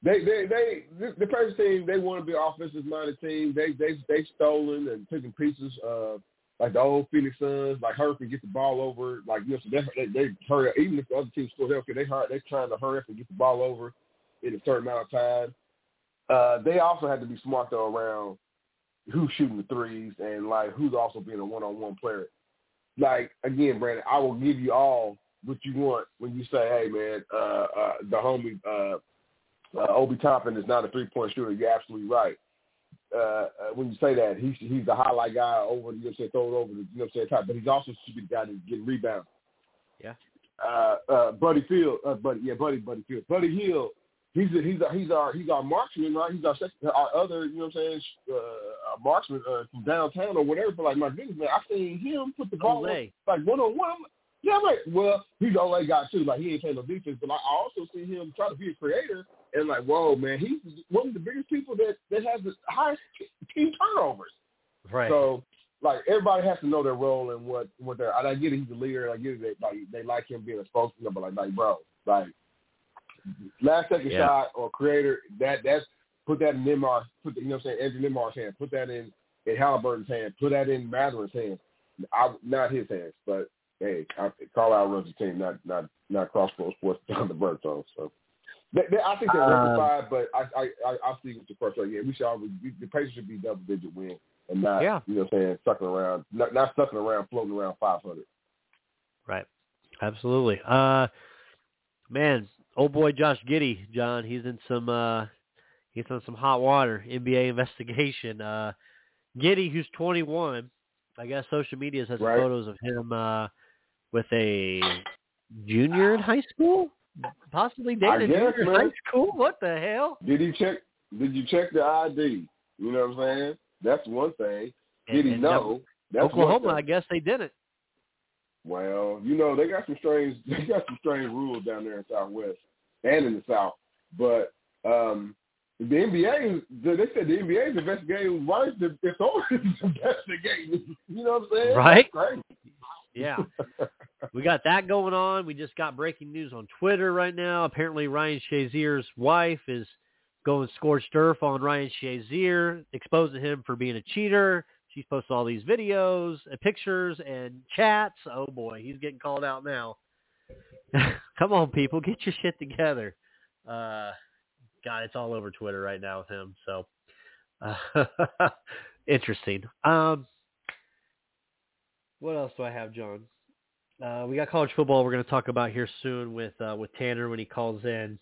the Pacers team, they want to be an offensive-minded team. They stolen and taking pieces of like the old Phoenix Suns, like hurry up and get the ball over. Like so they hurry up. Even if the other team scored, they're trying to hurry up and get the ball over in a certain amount of time. They also had to be smart though around who's shooting the threes and like who's also being a one-on-one player. Like again, Brandon, I will give you all what you want when you say, hey man, the homie Obi Toppin is not a three-point shooter. You're absolutely right. When you say that, he's the highlight guy over, throw it over the top, but he's also the guy that's getting rebounds. Yeah. Buddy Hield. Buddy Hield. He's our marksman, right? He's our other, marksman from downtown or whatever. But like my goodness, man, I seen him put the ball like one-on-one. Yeah, I'm like, well, he's the only guy too. Like he ain't playing no defense, but I also see him try to be a creator. And like, whoa, man, he's one of the biggest people that has the highest team turnovers. Right. So like everybody has to know their role and what they're. I get it, he's a leader, and I get it that they like him being a spokesman, but like bro, like last second shot or creator, that's put that in Nembhard's, Andrew Nembhard's hand, put that in Halliburton's hand, put that in Mathurin's hand, not his hands, but hey, Carlisle runs the team, not Crossroads Sports on the Bertone. So I think they're rectified, but I see what the first right. Yeah, the Pacers should be double-digit win and not sucking around, not sucking around, floating around 500. Right. Absolutely. Man, old boy Josh Giddey, John, he's in some hot water. NBA investigation. Giddey, who's 21, I guess social media has some photos of him with a junior in high school, possibly dating a junior in high school. What the hell? Did you check the ID? You know what I'm saying? That's one thing. Did he know? That's Oklahoma, I guess they didn't. Well, you know, they got some strange rules down there in Southwest and in the South. But the NBA, they said the NBA is investigating why the authorities investigating. You know what I'm saying? Right. That's crazy. Yeah. We got that going on. We just got breaking news on Twitter right now. Apparently Ryan Shazier's wife is going scorched earth on Ryan Shazier, exposing him for being a cheater. She's posted all these videos and pictures and chats. Oh, boy, he's getting called out now. Come on, people, get your shit together. God, it's all over Twitter right now with him. So, interesting. What else do I have, John? We got college football we're going to talk about here soon with Tanner when he calls in.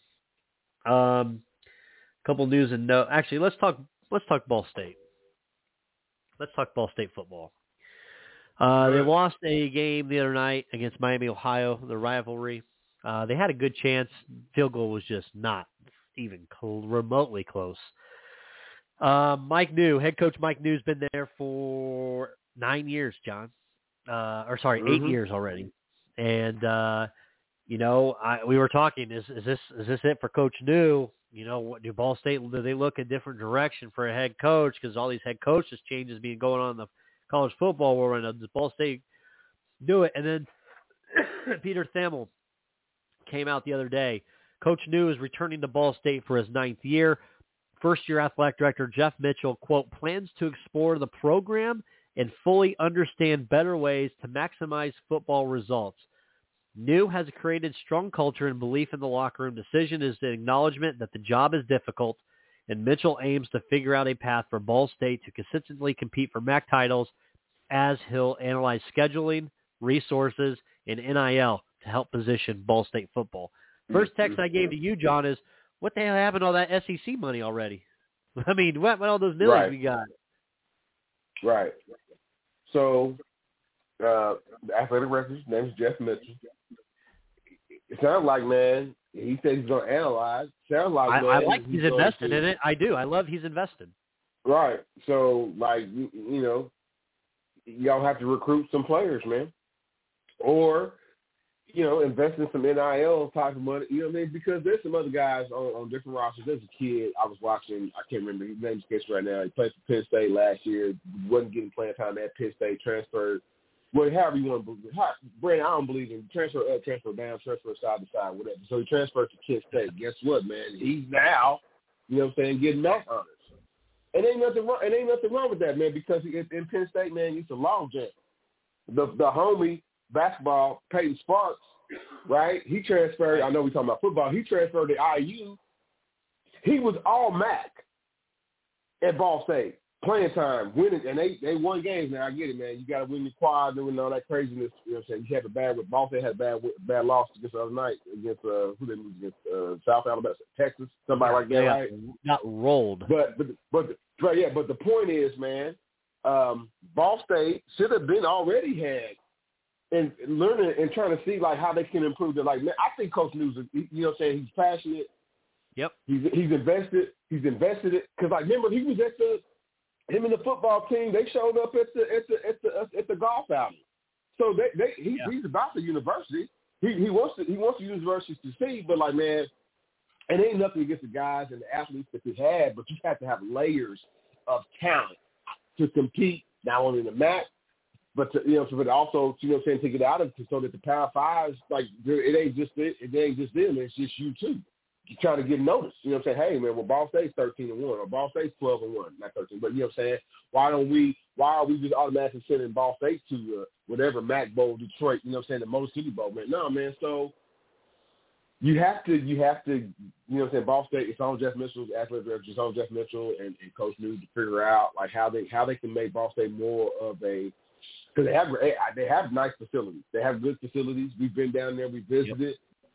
Couple news and note. Actually, let's talk Ball State. Let's talk Ball State football. They lost a game the other night against Miami, Ohio, the rivalry. They had a good chance. Field goal was just not even remotely close. Head coach Mike New's been there for 9 years, John. 8 years already. And, we were talking, is this it for Coach New? You know, what do Ball State, do they look a different direction for a head coach? Because all these head coaches changes being going on in the college football world right now. Does Ball State do it? And then Peter Thamel came out the other day. Coach New is returning to Ball State for his 9th year. First-year athletic director Jeff Mitchell, quote, plans to explore the program and fully understand better ways to maximize football results. New has created strong culture and belief in the locker room. Decision is an acknowledgement that the job is difficult, and Mitchell aims to figure out a path for Ball State to consistently compete for MAC titles as he'll analyze scheduling, resources, and NIL to help position Ball State football. First text I gave to you, John, is what the hell happened to all that SEC money already? I mean, what all those millions we got? Right. So, the athletic director's name is Jeff Mitchell. It sounds like, man, he said he's going to analyze. Sounds like, man, I like he's invested in it. I do. I love he's invested. Right. So, like, you know, y'all have to recruit some players, man. Or, you know, invest in some NIL type of money. You know what I mean? Because there's some other guys on different rosters. There's a kid I was watching. I can't remember his name escapes right now. He played for Penn State last year. Wasn't getting playing time at Penn State. Transferred. Well, however you want to believe. Brandon, I don't believe in transfer up, transfer down, transfer side to side, whatever. So he transferred to Penn State. Guess what, man? He's now, you know what I'm saying, getting MAC honors. And ain't nothing wrong with that, man, because in Penn State, man, he's a log jam. The homie basketball, Peyton Sparks, right? He transferred. I know we're talking about football. He transferred to IU. He was all MAC at Ball State. Playing time, winning, and they won games. Now I get it, man. You got to win your quad, doing all that craziness. You know what I'm saying? You had Ball State had a bad loss against the other night against who they lose against South Alabama, Texas, somebody like that, right? Got rolled. But the point is, man, Ball State should have been already had and learning and trying to see like how they can improve it. Like, man, I think Coach News, you know what I'm saying? He's passionate. Yep. He's invested. He's invested it because like remember he was at him and the football team, they showed up at the golf outing. So he's about the university. He wants the university to see, but like man, it ain't nothing against the guys and the athletes that they had, but you have to have layers of talent to compete not only in the MAC, but but also to get out of it so that the Power Fives it ain't just them, it's just you too. You trying to get noticed. You know what I'm saying? Hey, man, well, Ball State's 13-1 or Ball State's 12-1, not 13. But you know what I'm saying? Why are we just automatically sending Ball State to whatever MAC Bowl, Detroit, you know what I'm saying, the Motor City Bowl, man? No, man. So you have to, you know what I'm saying, Ball State, it's on Jeff Mitchell's athletic director, it's on Jeff Mitchell and Coach New to figure out like how they can make Ball State more of a – because they have nice facilities. They have good facilities. We've been down there. We visited.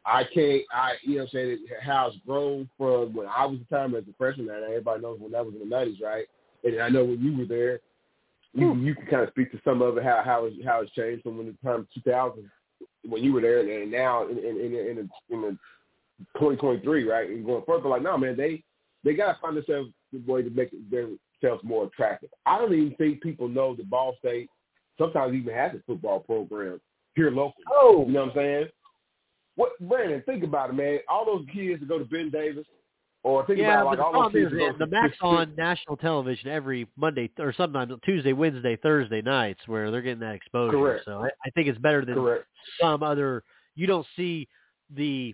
you know what I'm saying, how it's grown from when I was the time as a freshman, and everybody knows when that was in the 90s, right? And I know when you were there, you can kind of speak to some of it, how it's changed from when the time 2000 when you were there, and now in the 2023, right? And going forward, but like, no, man, they got to find themselves a way to make themselves more attractive. I don't even think people know that Ball State sometimes even has a football program here locally. Oh. You know what I'm saying? What, Brandon, think about it, man. All those kids that go to Ben Davis, or think about like all those kids that go to the MAC's on national television every Monday or sometimes Tuesday, Wednesday, Thursday nights where they're getting that exposure. Correct. So I think it's better than some other. You don't see the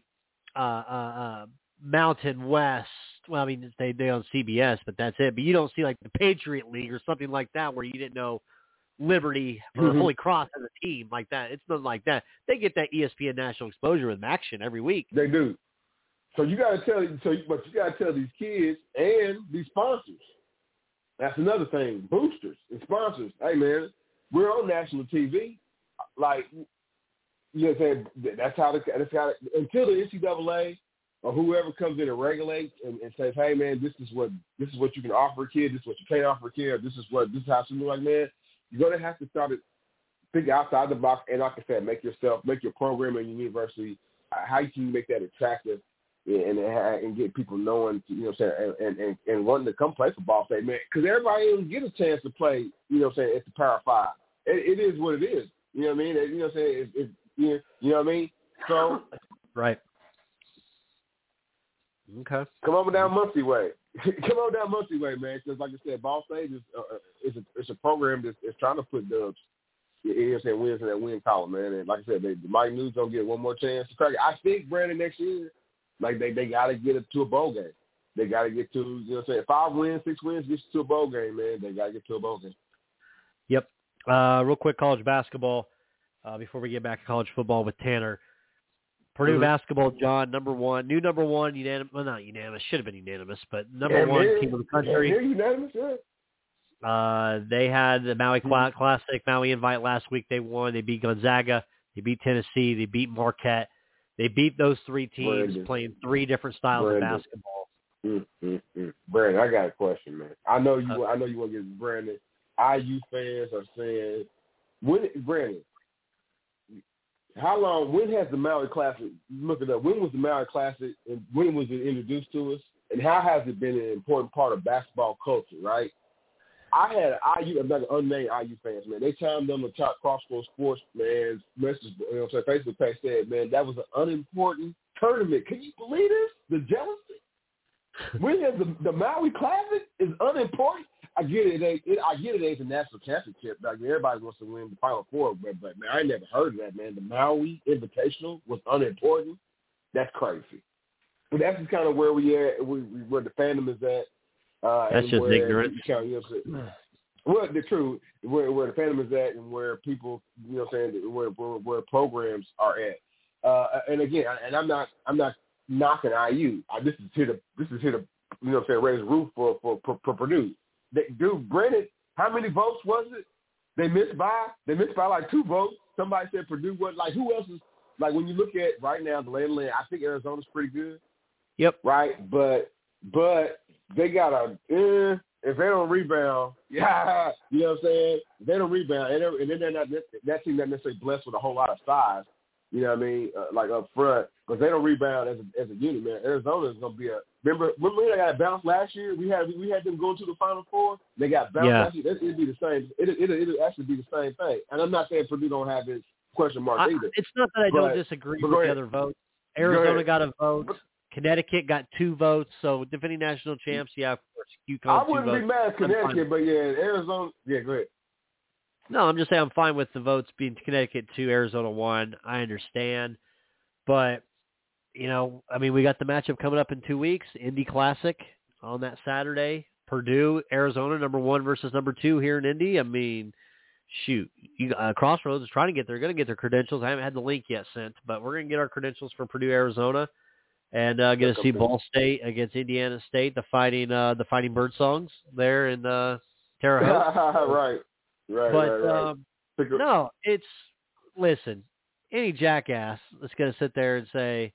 Mountain West. Well, I mean they on CBS, but that's it. But you don't see like the Patriot League or something like that where you didn't know Liberty or Holy Cross as a team like that. It's nothing like that. They get that ESPN national exposure with action every week. They do. So you got to tell these kids and these sponsors. That's another thing. Boosters and sponsors. Hey man, we're on national TV. Like, you know what I'm saying? That's how until the NCAA or whoever comes in and regulates and says, hey man, this is what you can offer a kid. This is what you can't offer a kid. Or this is how something like, man. You're gonna have to start to think outside the box, and like I said, make your program in your university how you can make that attractive, and get people knowing, you know what I'm saying, and wanting to come play for Ball State, man, because everybody doesn't get a chance to play, you know what I'm saying, at the Power 5. It is what it is, you know what I mean? You know what I'm saying? You know what I mean? So right. Okay. Come on down Muncie way. Come on down Muncie way, man. Because like I said, Ball State is a program that's trying to put Dubs, you know what I'm saying, wins in that win column, man. And like I said, the Mighty News don't get one more chance to crack it. I think, Brandon, next year, like they got to get it to a bowl game. They got to get to, you know what I'm saying, 5 wins, 6 wins, get to a bowl game, man. They got to get to a bowl game. Yep. Real quick, college basketball before we get back to college football with Tanner. Purdue basketball, John, number one, unanimous, well, not unanimous, should have been unanimous, but number one team of the country. Yeah, unanimous, yeah. They had the Maui Classic, Maui Invite last week. They won. They beat Gonzaga. They beat Tennessee. They beat Marquette. They beat those 3 teams playing 3 different styles of basketball. Brandon, I got a question, man. I know you want to get Brandon. IU fans are saying, Brandon, when has the Maui Classic, look it up, when was the Maui Classic and when was it introduced to us, and how has it been an important part of basketball culture, right? I had IU, I'm not an unnamed IU fans, man. They chimed on the top Crossroads Sports, man, message, you know what I'm saying, Facebook page said, man, that was an unimportant tournament. Can you believe this? The jealousy? When has the Maui Classic is unimportant? I get it. It ain't the national championship. Like, everybody wants to win the Final Four, but man, I never heard of that, man. The Maui Invitational was unimportant. That's crazy. But that's just kind of where we at, where the fandom is at. That's just ignorance. Well, the truth, where the fandom is at, and where people, you know what I'm saying, where programs are at. And again, I'm not knocking IU. This is here to you know what I'm saying, raise the roof for Purdue. Dude, Brandon, how many votes was it? They missed by like 2 votes. Somebody said Purdue was, like, who else is, like, when you look at right now the land, I think Arizona's pretty good. Yep. Right, but they got if they don't rebound, yeah, you know what I'm saying? If they don't rebound, and then they're not, that team not necessarily blessed with a whole lot of size. You know what I mean? Like up front, because they don't rebound as a unit, man. Arizona is gonna be remember they got bounced last year? We had them going to the Final Four. They got bounced last year. It'll be the same. It'll actually be the same thing. And I'm not saying Purdue don't have this question mark either. It's not that I don't disagree with the other votes. Arizona got a vote. Connecticut got 2 votes. So defending national champs, yeah, of course. UConn, I wouldn't be mad at Connecticut, but yeah, Arizona. Yeah, go ahead. No, I'm just saying I'm fine with the votes being Connecticut 2, Arizona 1. I understand. But, you know, I mean, we got the matchup coming up in 2 weeks, Indy Classic on that Saturday. Purdue, Arizona, number 1 versus number 2 here in Indy. I mean, shoot. Crossroads is trying to get there. Going to get their credentials. I haven't had the link yet sent, but we're going to get our credentials for Purdue, Arizona, and get to see Ball State against Indiana State, the Fighting Birdsongs there in Terre Haute. Right. No, listen, any jackass that's going to sit there and say,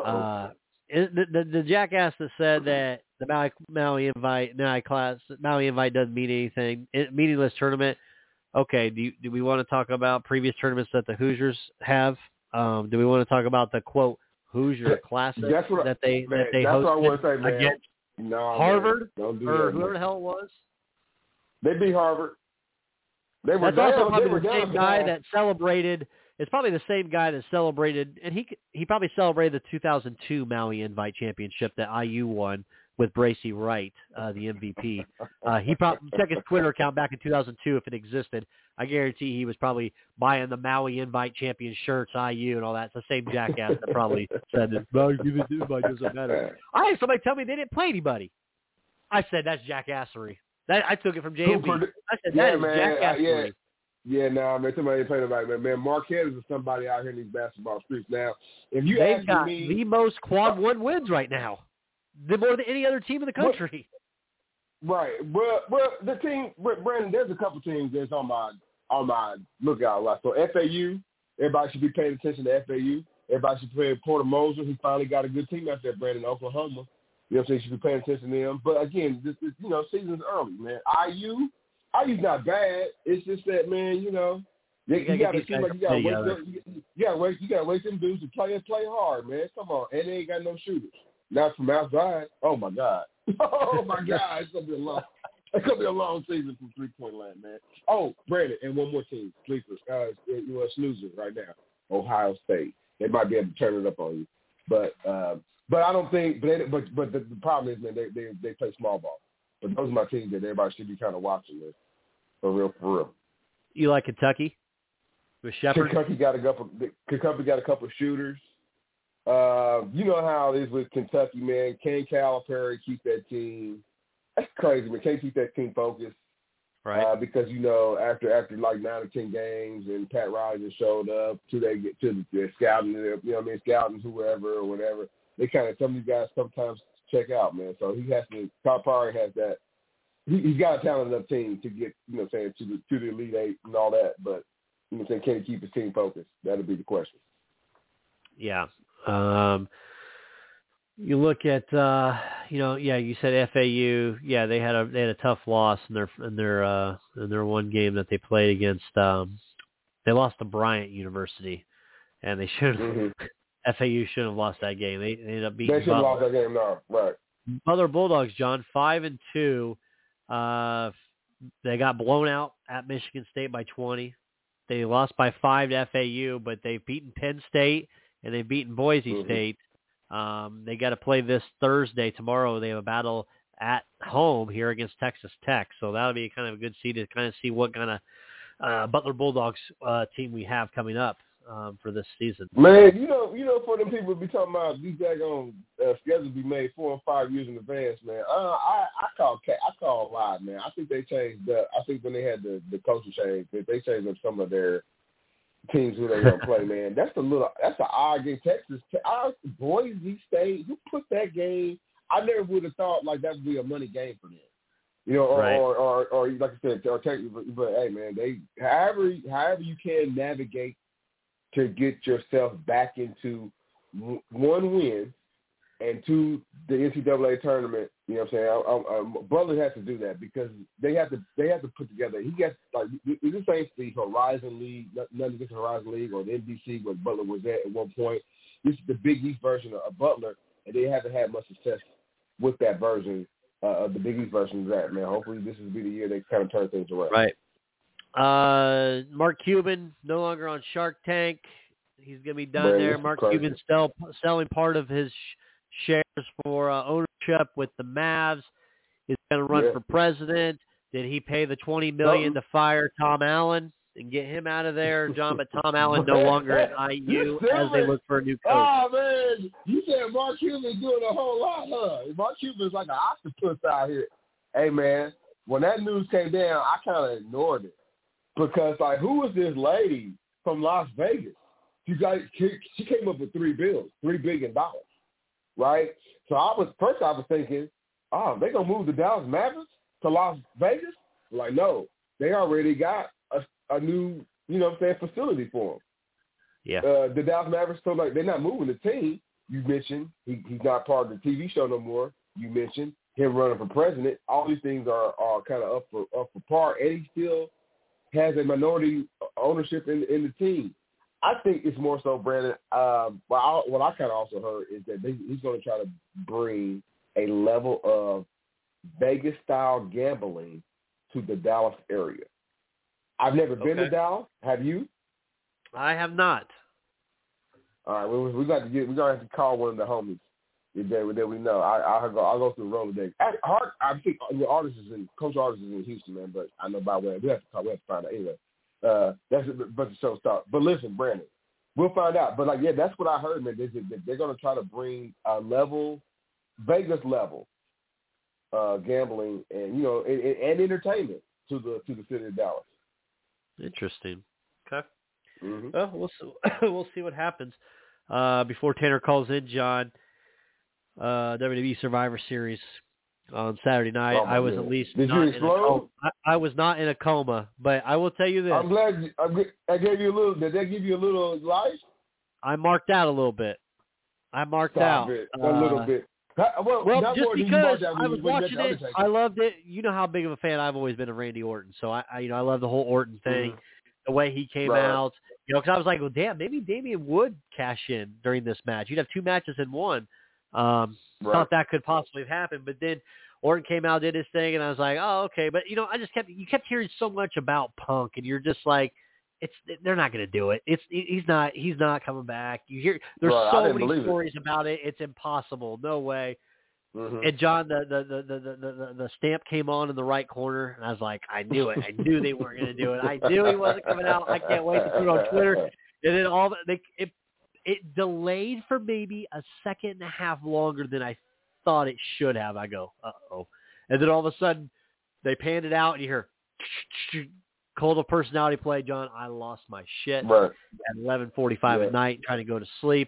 the jackass that said that the Maui Invite doesn't mean anything, meaningless tournament. Okay, do we want to talk about previous tournaments that the Hoosiers have? Do we want to talk about the quote Hoosier Classic that they hosted against Harvard or whoever the hell it was? They beat Harvard. That's also probably the same guy that celebrated. It's probably the same guy that celebrated, and he probably celebrated the 2002 Maui Invite Championship that IU won with Bracy Wright, the MVP. He probably check his Twitter account back in 2002 if it existed. I guarantee he was probably buying the Maui Invite Champion shirts, IU, and all that. It's the same jackass that probably said that Maui Invite doesn't matter. I had somebody tell me they didn't play anybody. I said that's jackassery. I took it from JMB. I said that is jackassery. Yeah, man, somebody ain't playing about it, man. Marquez is somebody out here in these basketball streets. Now, if you they've got the most quad one wins right now, more than any other team in the country. Right. Well, the team, Brandon, there's a couple teams that's on my lookout list. So FAU, everybody should be paying attention to FAU. Everybody should play Porter Moser. He finally got a good team out there, Brandon, Oklahoma. You know what I'm saying? You should be paying attention to them. But again, this season's early, man. IU's not bad. It's just that, man, you gotta seem like you gotta wait them dudes to play hard, man. Come on. And they ain't got no shooters. Not from outside. Oh my God. Oh my God. It's gonna be a long season from 3-point land, man. Oh, Brandon, and one more team, sleepers. You're a snoozer right now. Ohio State. They might be able to turn it up on you. But I don't think but the problem is, man, they play small ball. But those are my teams that everybody should be kind of watching, man. For real. You like Kentucky with Shepherd? Kentucky got a couple shooters. You know how it is with Kentucky, man. Can Calipari keep that team? That's crazy, man. Can't keep that team focused, right? Because after like 9 or 10 games, and Pat Riley just showed up they get to the scouting, scouting whoever or whatever. They some of these guys sometimes check out, man. So Calipari has that. He's got a talented enough team to get, to the Elite Eight and all that, but, can he keep his team focused? That'll be the question. Yeah. You look at, you said FAU. Yeah, they had a tough loss in their one game that they played against. They lost to Bryant University, and they should. FAU shouldn't have lost that game. They ended up beating. They should have lost that game, no, right? Butler Bulldogs, John, 5-2. They got blown out at Michigan State by 20. They lost by 5 to FAU, but they've beaten Penn State and they've beaten Boise State. They got to play this Thursday. Tomorrow they have a battle at home here against Texas Tech, so that'll be kind of a good see to kind of see what kind of Butler Bulldogs team we have coming up for this season. Man, for them people to be talking about these daggone schedules be made 4 and 5 years in advance, man. I call live, man. I think they changed up. I think when they had the coaching change, they changed up some of their teams who they're gonna play, man. That's an odd game. Texas, Boise State. Who put that game? I never would have thought like that would be a money game for them. Right. Or like I said, but hey, man, they however you can navigate to get yourself back into 1 win and 2 the NCAA tournament. You know what I'm saying? Butler has to do that because they have to put together. He gets this ain't the Horizon League, nothing against the Horizon League or the NBC where Butler was at one point. This is the Big East version of Butler, and they haven't had much success with that version of the Big East version of that. Man, hopefully this will be the year they kind of turn things around. Right. Mark Cuban no longer on Shark Tank. He's going to be done there. Mark Cuban still selling part of his shares for ownership with the Mavs. He's going to run for president. Did he pay the $20 million to fire Tom Allen and get him out of there, John? But Tom Allen no longer at IU as they look for a new coach. Oh, man. You said Mark Cuban's doing a whole lot, huh? Mark Cuban's like an octopus out here. Hey, man, when that news came down, I kind of ignored it. Because, who was this lady from Las Vegas? She came up with $3 billion, right? So I was thinking, they going to move the Dallas Mavericks to Las Vegas? Like, no, they already got a new, facility for them. Yeah. The Dallas Mavericks, so like they're not moving the team. You mentioned he's not part of the TV show no more. You mentioned him running for president. All these things are kind of up for par, and he still has a minority ownership in the team. I think it's more so, Brandon. What I kind of also heard is that he's going to try to bring a level of Vegas-style gambling to the Dallas area. I've never been to Dallas. Have you? I have not. All right, we're gonna have to call one of the homies that we know. I'll go through the Rolodex. I think Coach Artis is in Houston, man. But I know by way we have to find out anyway. That's a bunch of show stuff. But listen, Brandon, we'll find out. But that's what I heard, man. They're gonna try to bring a level, Vegas level, gambling and and entertainment to the city of Dallas. Interesting. Okay. Mm-hmm. Well, we'll see what happens. Before Tanner calls in, John, WWE Survivor Series on Saturday night. I was at least Did not you in explode? a coma. I was not in a coma, but I will tell you this. I'm glad I gave you a little. Did they give you a little life? I marked out a little bit. I marked out a little bit. Well, just because I was watching it, I loved it. You know how big of a fan I've always been of Randy Orton, so I love the whole Orton thing. Mm-hmm. The way he came out, because I was like, well, damn, maybe Damian would cash in during this match. You'd have two matches in one. Thought that could possibly have happened, but then Orton came out, did his thing, and I was like, oh, okay. But you kept hearing so much about Punk, and you're just like, they're not going to do it. He's not coming back. You hear there's so many stories about it. It's impossible. No way. Mm-hmm. And John, the stamp came on in the right corner, and I was like, I knew it. I knew they weren't going to do it. I knew he wasn't coming out. I can't wait to put it on Twitter. And then it delayed for maybe a second and a half longer than I thought it should have. I go, uh-oh. And then all of a sudden, they panned it out, and you hear, Cult of Personality play, John. I lost my shit at 11:45 at night, trying to go to sleep.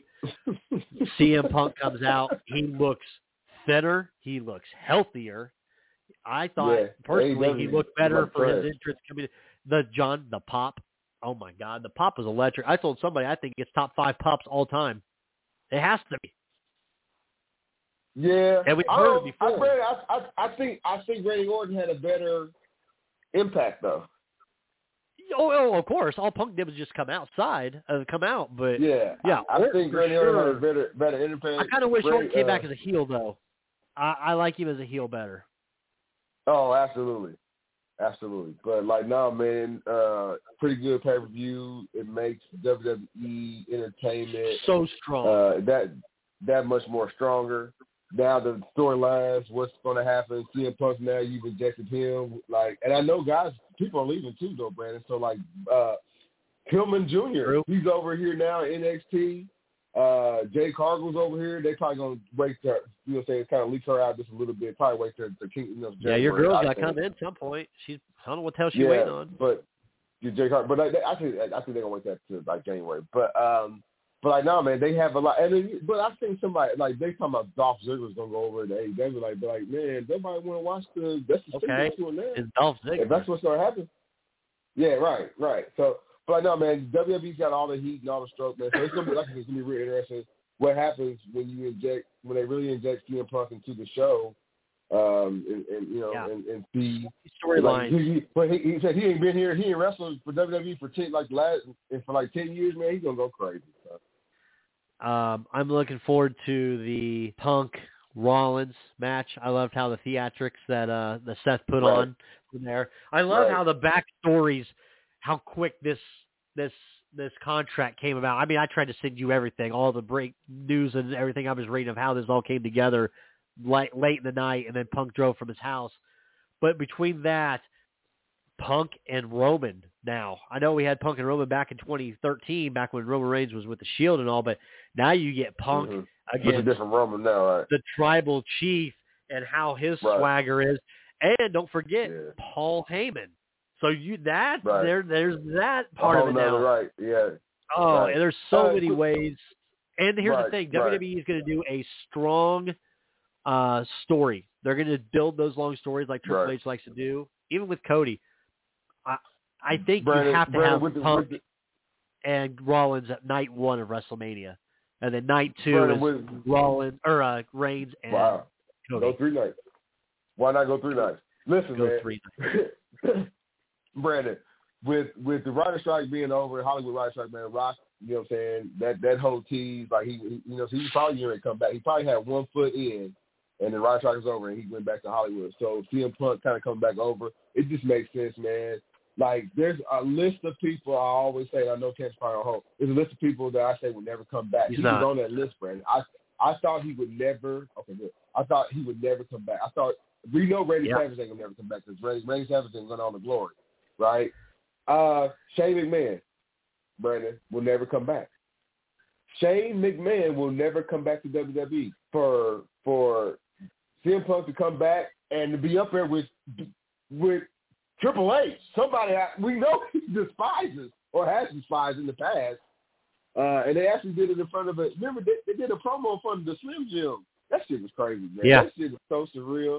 CM Punk comes out. He looks thinner. He looks healthier. I thought personally he looked better for his entrance coming. The pop. Oh my God, the pop was electric. I told somebody I think it's top 5 pops all time. It has to be. Yeah, and we've heard it before. I think Randy Orton had a better impact though. Oh, of course. All Punk did was just come out. But I think Randy Orton had a better impact. I kind of wish Orton came back as a heel though. I like him as a heel better. Oh, absolutely. But man, pretty good pay-per-view. It makes WWE entertainment so strong. That much more stronger. Now the storylines, what's going to happen? CM Punk now, you've injected him. And I know people are leaving too, though, Brandon. So Pillman Jr., he's over here now in NXT. Jay Cargill's over here. They probably going to wait to, kind of leak her out just a little bit. Probably wait to January. Yeah, your girl's got to come in at some point. I don't know what the hell she's waiting on. But Jay Cargill, but I think they're going to wait that to January. But now, man, they have a lot. But I think somebody they talking about Dolph Ziggler's going to go over to AEW. They're like, man, nobody want to watch that's the thing doing that. It's Dolph Ziggler. If that's what's going to happen. Yeah, right. So. But no, man, WWE's got all the heat and all the stroke, man. So it's gonna be really interesting what happens when they really inject CM Punk into the show, and see storyline. He said he ain't been here. He ain't wrestled for WWE for 10 years, man. He's gonna go crazy. So. I'm looking forward to the Punk Rollins match. I loved how the theatrics that Seth put on from there. I love how the backstories. How quick this contract came about. I mean, I tried to send you everything, all the break news and everything I was reading of how this all came together late in the night, and then Punk drove from his house. But between that, Punk and Roman now. I know we had Punk and Roman back in 2013, back when Roman Reigns was with the Shield and all, but now you get Punk against a different Roman now, right? The Tribal Chief and how his swagger is. And don't forget, Paul Heyman. So there's that part of it now. Right, yeah. Oh, and there's so many ways. And here's the thing: WWE is going to do a strong story. They're going to build those long stories like Triple H likes to do. Even with Cody, I think you have to have Punk and Rollins at night 1 of WrestleMania, and then night 2 is Rollins or Reigns and Cody. Go 3 nights. Why not go 3 nights? Listen, go man. 3 nights. Brandon, with the writer strike being over, Hollywood writer strike, man, Rock, you know what I'm saying, that whole tease, like he probably didn't come back. He probably had 1 foot in, and the writer strike was over, and he went back to Hollywood. So CM Punk kind of coming back over, it just makes sense, man. Like, there's a list of people I always say, I know Ken's probably on hold. There's a list of people that I say will never come back. He was on that list, Brandon. I thought he would never. Okay, good. I thought he would never come back. I thought we know Randy Savage ain't gonna never come back because Randy Savage ain't gonna on the glory, right? Shane McMahon, Brandon, will never come back. Shane McMahon will never come back to WWE. For CM Punk to come back and to be up there with Triple H, somebody we know he despises or has despised in the past. And they actually did it in front of it. Remember, they did a promo in front of the Slim Jim. That shit was crazy, man. Yeah. That shit was so surreal.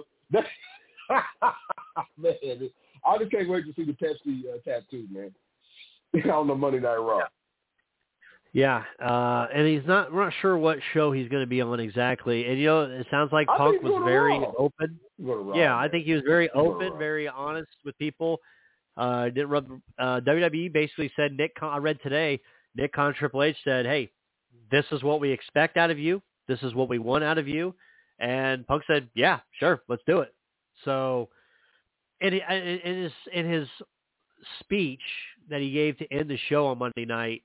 Man, I just can't wait to see the Pepsi tattoo, man, on the Monday Night Raw. Yeah, and we're not sure what show he's going to be on exactly. And, it sounds like Punk was very open. Yeah, I think he was very open, very honest with people. Didn't rub. WWE basically said, I read today, Nick Khan, Triple H said, hey, this is what we expect out of you. This is what we want out of you. And Punk said, yeah, sure, let's do it. So in his speech that he gave to end the show on Monday night,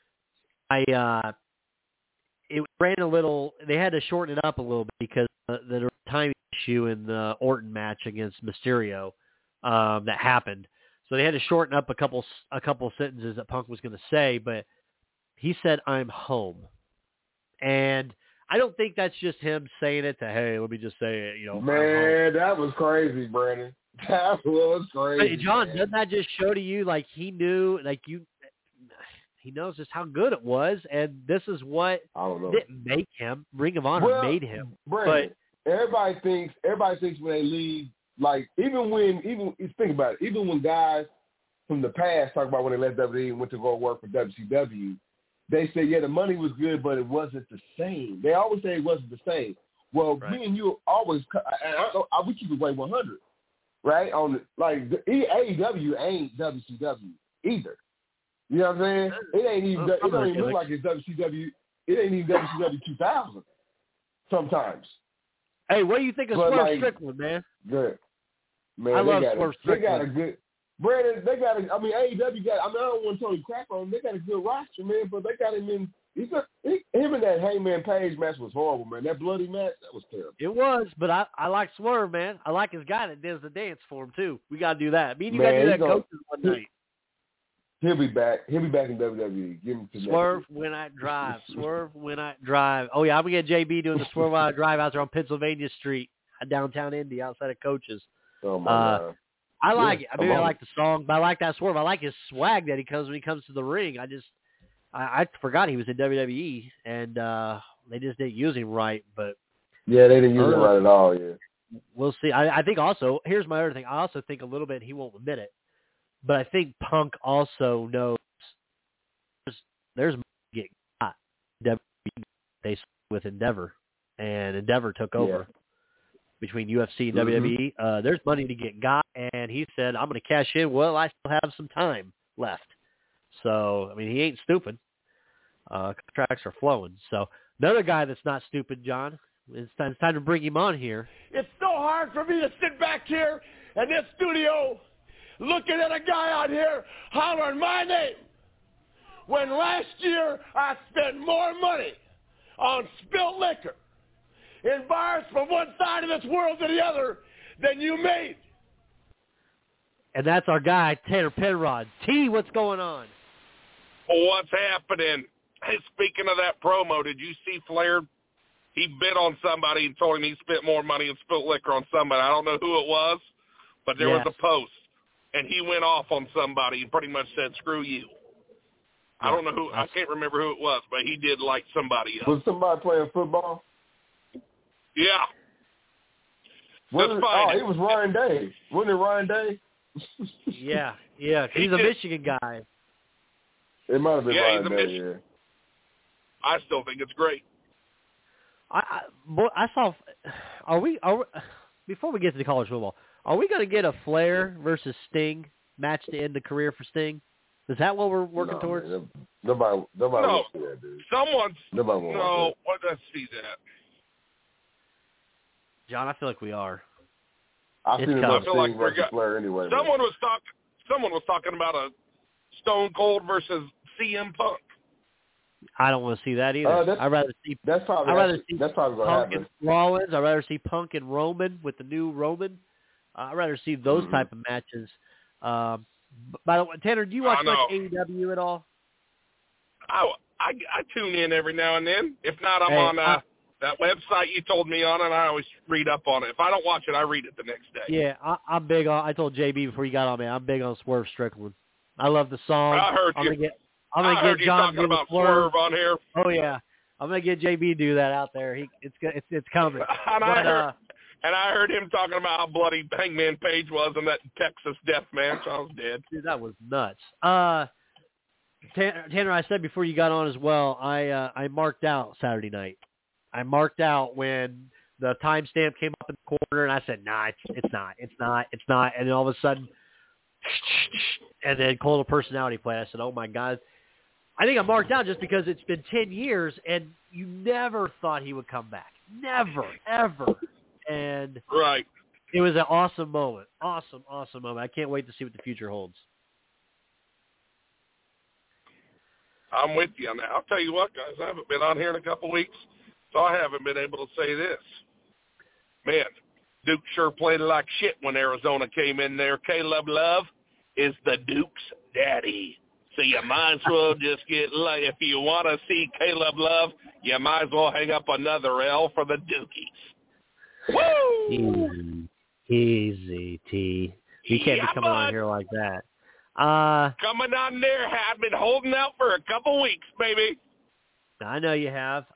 it ran a little, they had to shorten it up a little bit because there was a time issue in the Orton match against Mysterio that happened. So they had to shorten up a couple sentences that Punk was going to say, but he said, I'm home. And I don't think that's just him saying it to, hey, let me just say it, Man, that was crazy, Brandon. That was crazy. Hey, John, doesn't that just show to you, like, he knew, like, he knows just how good it was, and this is what didn't make him. Ring of Honor made him. Brandon, but everybody thinks when they leave, like, think about it, even when guys from the past talk about when they left WWE and went to go work for WCW, they say, yeah, the money was good, but it wasn't the same. They always say it wasn't the same. Well, me and you always, we keep it way 100, right? The AEW ain't WCW either. You know what I'm saying? It ain't even. It don't even look like it's WCW. It ain't even WCW 2000. Sometimes. Hey, what do you think of Swerve Strickland, man? Good. Man, I love Swerve Strickland. They got a good. Brandon, AEW got. I don't want to totally crap on them. They got a good roster, man. But they got him in. Him and that Hangman Page match was horrible, man. That bloody match, that was terrible. It was, but I like Swerve, man. I like his guy that does the dance for him too. We gotta do that. Me and you gotta do that coaches one night. He'll be back. He'll be back in WWE. Give him Swerve when I drive. Swerve when I drive. Oh yeah, I'm gonna get JB doing the Swerve when I drive out there on Pennsylvania Street, downtown Indy, outside of Coaches. Oh my God. I like it. I mean, I like the song, but I like that Swerve. I like his swag that he comes when he comes to the ring. I forgot he was in WWE, and they just didn't use him right. But yeah, they didn't use him right at all. Yeah, we'll see. I think also, here's my other thing. I also think a little bit he won't admit it, but I think Punk also knows there's money to get got. They with Endeavor, and Endeavor took over. Between UFC and WWE, there's money to get got, and he said, I'm going to cash in. Well, I still have some time left. So, I mean, he ain't stupid. Contracts are flowing. So, another guy that's not stupid, John, it's time to bring him on here. It's so hard for me to sit back here in this studio looking at a guy out here hollering my name when last year I spent more money on spilt liquor in bars from one side of this world to the other than you made. And that's our guy, Tanner Penrod. T, what's going on? What's happening? Hey, speaking of that promo, did you see Flair? He bid on somebody and told him he spent more money and spilt liquor on somebody. I don't know who it was, but there was a post, and he went off on somebody and pretty much said, screw you. I don't know who. I can't remember who it was, but he did like somebody else. Was somebody playing football? Yeah. It was Ryan Day. Wasn't it Ryan Day? Yeah. He's a Michigan guy. It might have been Ryan Day, yeah. yeah. I still think it's great. I saw. Are we before we get to the college football? Are we going to get a Flair versus Sting match to end the career for Sting? Is that what we're working towards? Man, nobody wants to see that, dude. Nobody wants what does see that? John, I feel like we are. I feel like versus Flair anyway. Someone was talking about a Stone Cold versus CM Punk. I don't want to see that either. I'd rather see. That's probably going to Punk happen. and Rollins. I'd rather see Punk and Roman with the new Roman. I'd rather see those type of matches. By the way, Tanner, do you watch much AEW at all? I tune in every now and then. If not, I'm on that website you told me on, and I always read up on it. If I don't watch it, I read it the next day. Yeah, I'm big on. I told JB before you got on, man. I'm big on Swerve Strickland. I love the song. I heard you. I'm gonna get John talking about Swerve on here. Oh yeah, I'm gonna get JB to do that out there. It's coming. And I heard him talking about how bloody Hangman Page was in that Texas death match. I was dead. Dude, that was nuts. Tanner, I said before you got on as well, I marked out Saturday night. I marked out when the timestamp came up in the corner, and I said, nah, it's not. And then all of a sudden, and then Cult of Personality played. I said, oh, my God. I think I marked out just because it's been 10 years, and you never thought he would come back. Never, ever. And right. It was an awesome moment. Awesome moment. I can't wait to see what the future holds. I'm with you on that. I'll tell you what, guys, I haven't been on here in a couple of weeks, so I haven't been able to say this. Man, Duke sure played like shit when Arizona came in there. Caleb Love is the Duke's daddy. So you might as well just if you want to see Caleb Love, you might as well hang up another L for the Dukies. Woo! Easy, T. You can't be coming on here like that. Coming on there, I've been holding out for a couple weeks, baby. I know you have.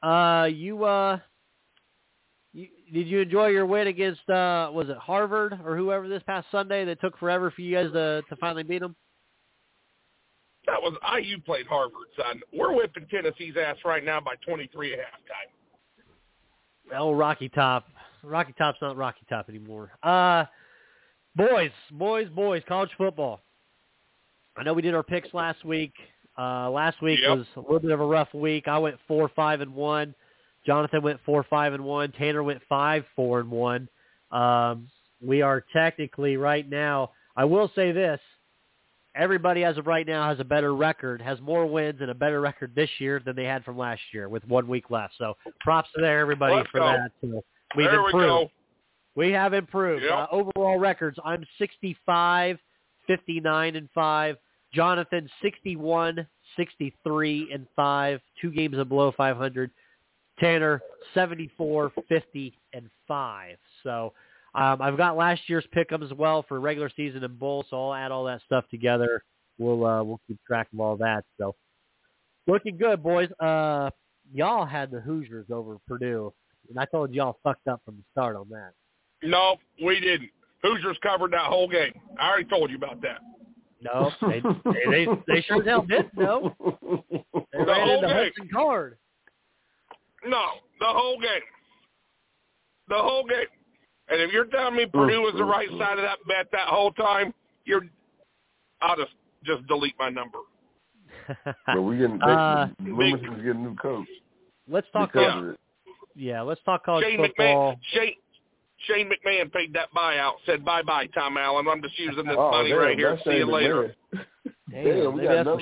Did you enjoy your win against, was it Harvard or whoever this past Sunday that took forever for you guys to finally beat them? That was IU played Harvard, son. We're whipping Tennessee's ass right now by 23 at halftime. Oh, Rocky Top. Rocky Top's not Rocky Top anymore. Boys, college football. I know we did our picks last week. Last week was a little bit of a rough week. I went 4-5-1. Jonathan went 4-5-1. Tanner went 5-4-1. We are technically right now, I will say this, everybody as of right now has a better record, has more wins and a better record this year than they had from last year with 1 week left. So props to everybody for that. So we've improved. We have improved. Yep. Overall records, I'm 65, 59-5. Jonathan 61, 63-5. 2 games below 500. Tanner 74, 50-5. So I've got last year's pick'em as well for regular season and bowl. So I'll add all that stuff together. We'll keep track of all that. So looking good, boys. Y'all had the Hoosiers over Purdue, and I told y'all fucked up from the start on that. No, we didn't. Hoosiers covered that whole game. I already told you about that. No, they sure as hell didn't. No, they ran into Hudson Card. No, the whole game. The whole game. And if you're telling me Purdue was the right side of that bet that whole time, I'll just delete my number. But we getting Loomis is getting a new coach. Let's talk college. Yeah, let's talk college football. Shane McMahon paid that buyout. Said bye-bye, Tom Allen. I'm just using this money right here. See you later. Damn, we got another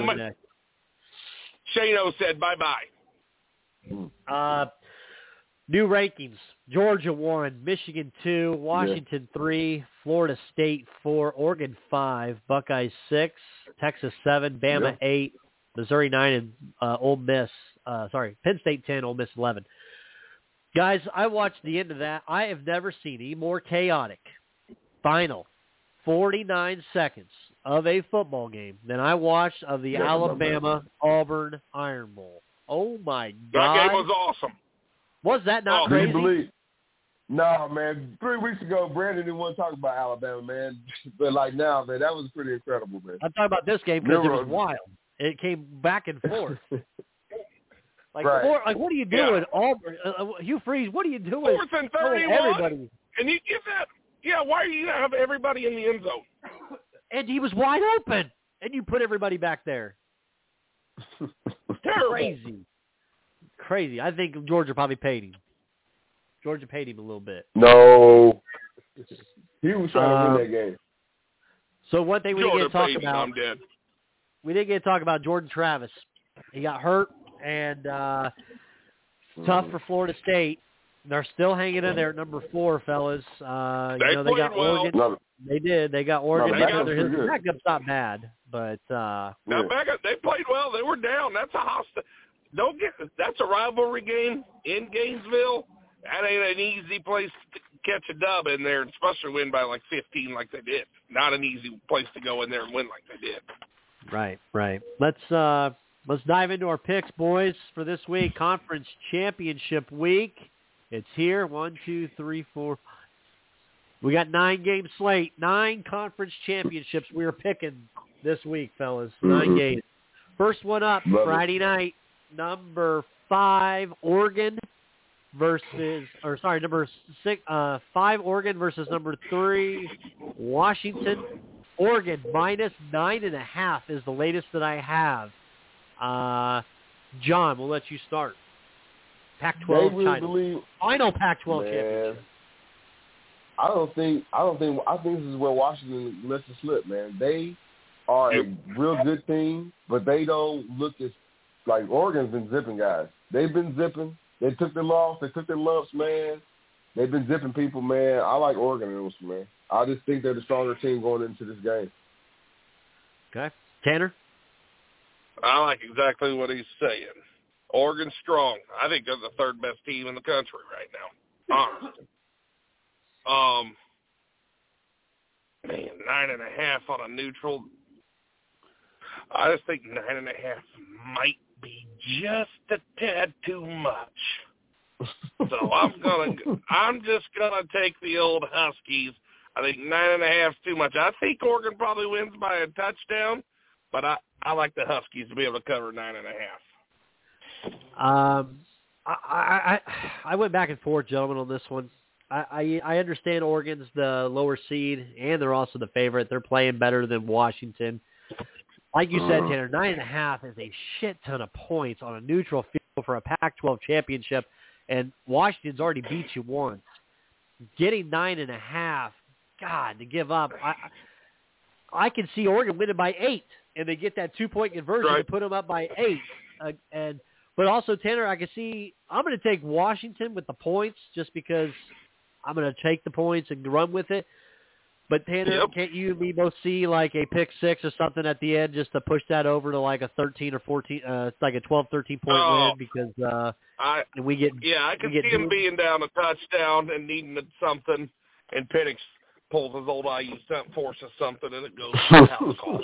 Shane-O said bye-bye. New rankings. Georgia 1, Michigan 2, Washington 3, Florida State 4, Oregon 5, Buckeyes 6, Texas 7, Bama 8, Missouri 9, and Penn State 10, Ole Miss 11. Guys, I watched the end of that. I have never seen a more chaotic final 49 seconds of a football game than I watched of the Alabama-Auburn Iron Bowl. Oh, my God. That game was awesome. Was that not crazy? No, man. 3 weeks ago, Brandon didn't want to talk about Alabama, man. But, now, man, that was pretty incredible, man. I'm talking about this game because it was wild. It came back and forth. Like, right. what are you doing, Auburn? Hugh Freeze, what are you doing? 4th and 31. Everybody. And you give that. Yeah, why are you going to have everybody in the end zone? And he was wide open, and you put everybody back there. Terrible. Crazy. I think Georgia probably paid him. Georgia paid him a little bit. No. He was trying to win that game. So one thing we didn't get to talk about. I'm dead. We didn't get to talk about Jordan Travis. He got hurt, and tough for Florida State. They're still hanging in there at number 4, fellas. They got well. Oregon. They did. They got Oregon. His backup's not bad, but they played well. They were down. That's a hostile. That's a rivalry game in Gainesville. That ain't an easy place to catch a dub in there, especially win by like 15 like they did. Not an easy place to go in there and win like they did. Right. Let's dive into our picks, boys, for this week. Conference Championship Week. It's here. 1, 2, 3, 4. We got 9-game slate. 9 conference championships we are picking this week, fellas. 9 games. First one up, Friday night. Number 5, Oregon number 6, 5, Oregon versus number 3, Washington. Oregon minus 9.5 is the latest that I have. John, we'll let you start. Pac-12 title. Final Pac-12 championship. I think this is where Washington lets it slip, man. They are a real good team, but they don't look as like Oregon's been zipping guys. They've been zipping. They took their loss. They took their lumps, man. They've been zipping people, man. I like Oregon in this, man. I just think they're the stronger team going into this game. Okay. Tanner? I like exactly what he's saying. Oregon's strong. I think they're the 3rd best team in the country right now. Honestly. Man, 9.5 on a neutral. I just think 9.5 might be just a tad too much. So I'm just gonna take the old Huskies. I think 9.5 is too much. I think Oregon probably wins by a touchdown, but I like the Huskies to be able to cover 9.5. I went back and forth, gentlemen, on this one. I understand Oregon's the lower seed, and they're also the favorite. They're playing better than Washington. Like you said, Tanner, 9.5 is a shit ton of points on a neutral field for a Pac-12 championship, and Washington's already beat you once. Getting 9.5, God, to give up. I can see Oregon winning by 8, and they get that 2-point conversion to put them up by 8. But also, Tanner, I'm going to take Washington with the points just because I'm going to take the points and run with it. But, Tanner, can't you and me both see like a pick 6 or something at the end just to push that over to like a 13 or 14, like a 12, 13-point win because we get I can see him being down a touchdown and needing something, and Penix pulls his old IU stunt, forces something, and it goes to the house call.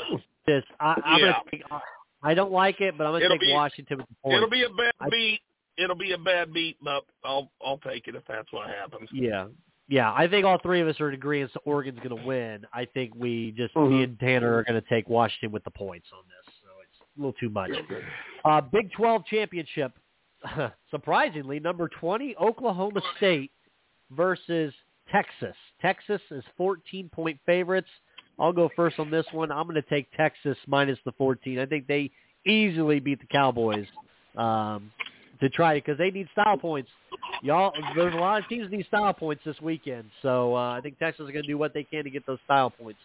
I don't like it, but I'm going to take Washington with the points. It'll be a bad beat. It'll be a bad beat, but I'll take it if that's what happens. Yeah, I think all three of us are in agreement so Oregon's going to win. I think me and Tanner are going to take Washington with the points on this, so it's a little too much. Big 12 championship, surprisingly, number 20, Oklahoma State versus Texas. Texas is 14-point favorites. I'll go first on this one. I'm going to take Texas minus the 14. I think they easily beat the Cowboys to try it because they need style points. There's a lot of teams that need style points this weekend, so I think Texas is going to do what they can to get those style points.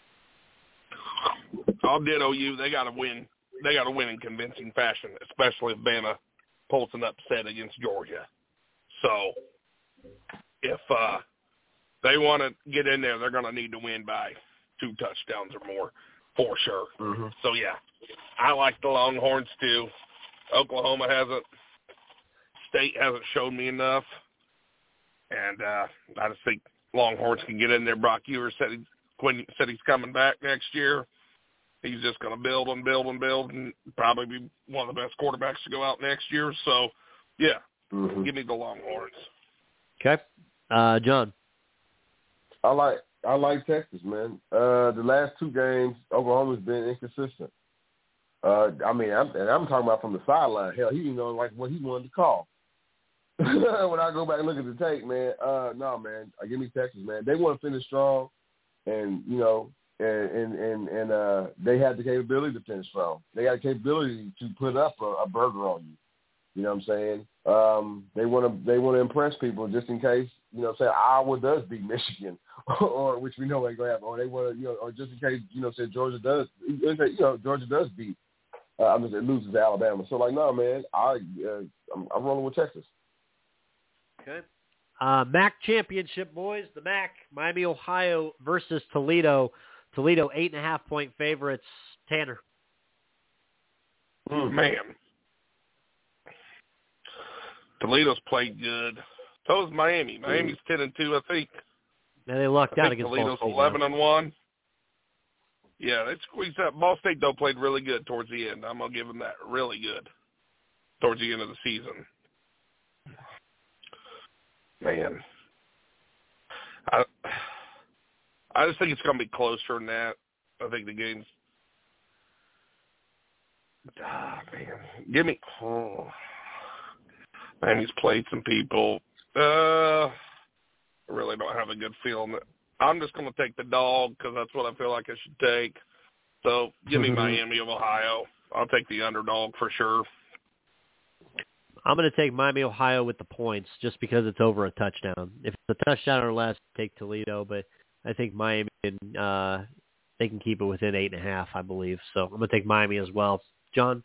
I'll ditto you. They got to win. They got to win in convincing fashion, especially if Bama pulls an upset against Georgia. So if they want to get in there, they're going to need to win by 2 touchdowns or more for sure. So, yeah, I like the Longhorns too. Oklahoma State hasn't shown me enough, and I just think Longhorns can get in there. Brock Ewers said he's coming back next year. He's just going to build and build and build and probably be one of the best quarterbacks to go out next year. So, yeah, give me the Longhorns. Okay. John? I like Texas, man. The last 2 games, Oklahoma's been inconsistent. I'm talking about from the sideline. Hell, he didn't know like what he wanted to call. When I go back and look at the tape, man, no, man, give me Texas, man. They want to finish strong, and you know, and they had the capability to finish strong. They had the capability to put up a burger on you. You know what I'm saying? They want to impress people just in case, you know, say Iowa does beat Michigan, or which we know ain't gonna happen, or they want to, you know, or just in case, you know, say Georgia does beat, loses to Alabama. So like, no, man, I'm rolling with Texas. Okay. MAC championship, boys. The MAC, Miami, Ohio versus Toledo. Toledo 8.5-point favorites. Tanner. Man. Toledo's played good. So is Miami. Miami's 10-2, I think. Yeah, they lucked out against Toledo's Ball State. 11-1. Yeah, they squeezed out. Ball State, though, played really good towards the end. I'm going to give them that. Really good towards the end of the season. Man. I just think it's going to be closer than that. I think the game's man. Miami's played some people. I really don't have a good feeling. I'm just going to take the dog because that's what I feel like I should take. So give me Miami of Ohio. I'll take the underdog for sure. I'm going to take Miami, Ohio with the points just because it's over a touchdown. If it's a touchdown or less, take Toledo, but I think Miami they can keep it within 8.5, I believe. So I'm going to take Miami as well. John?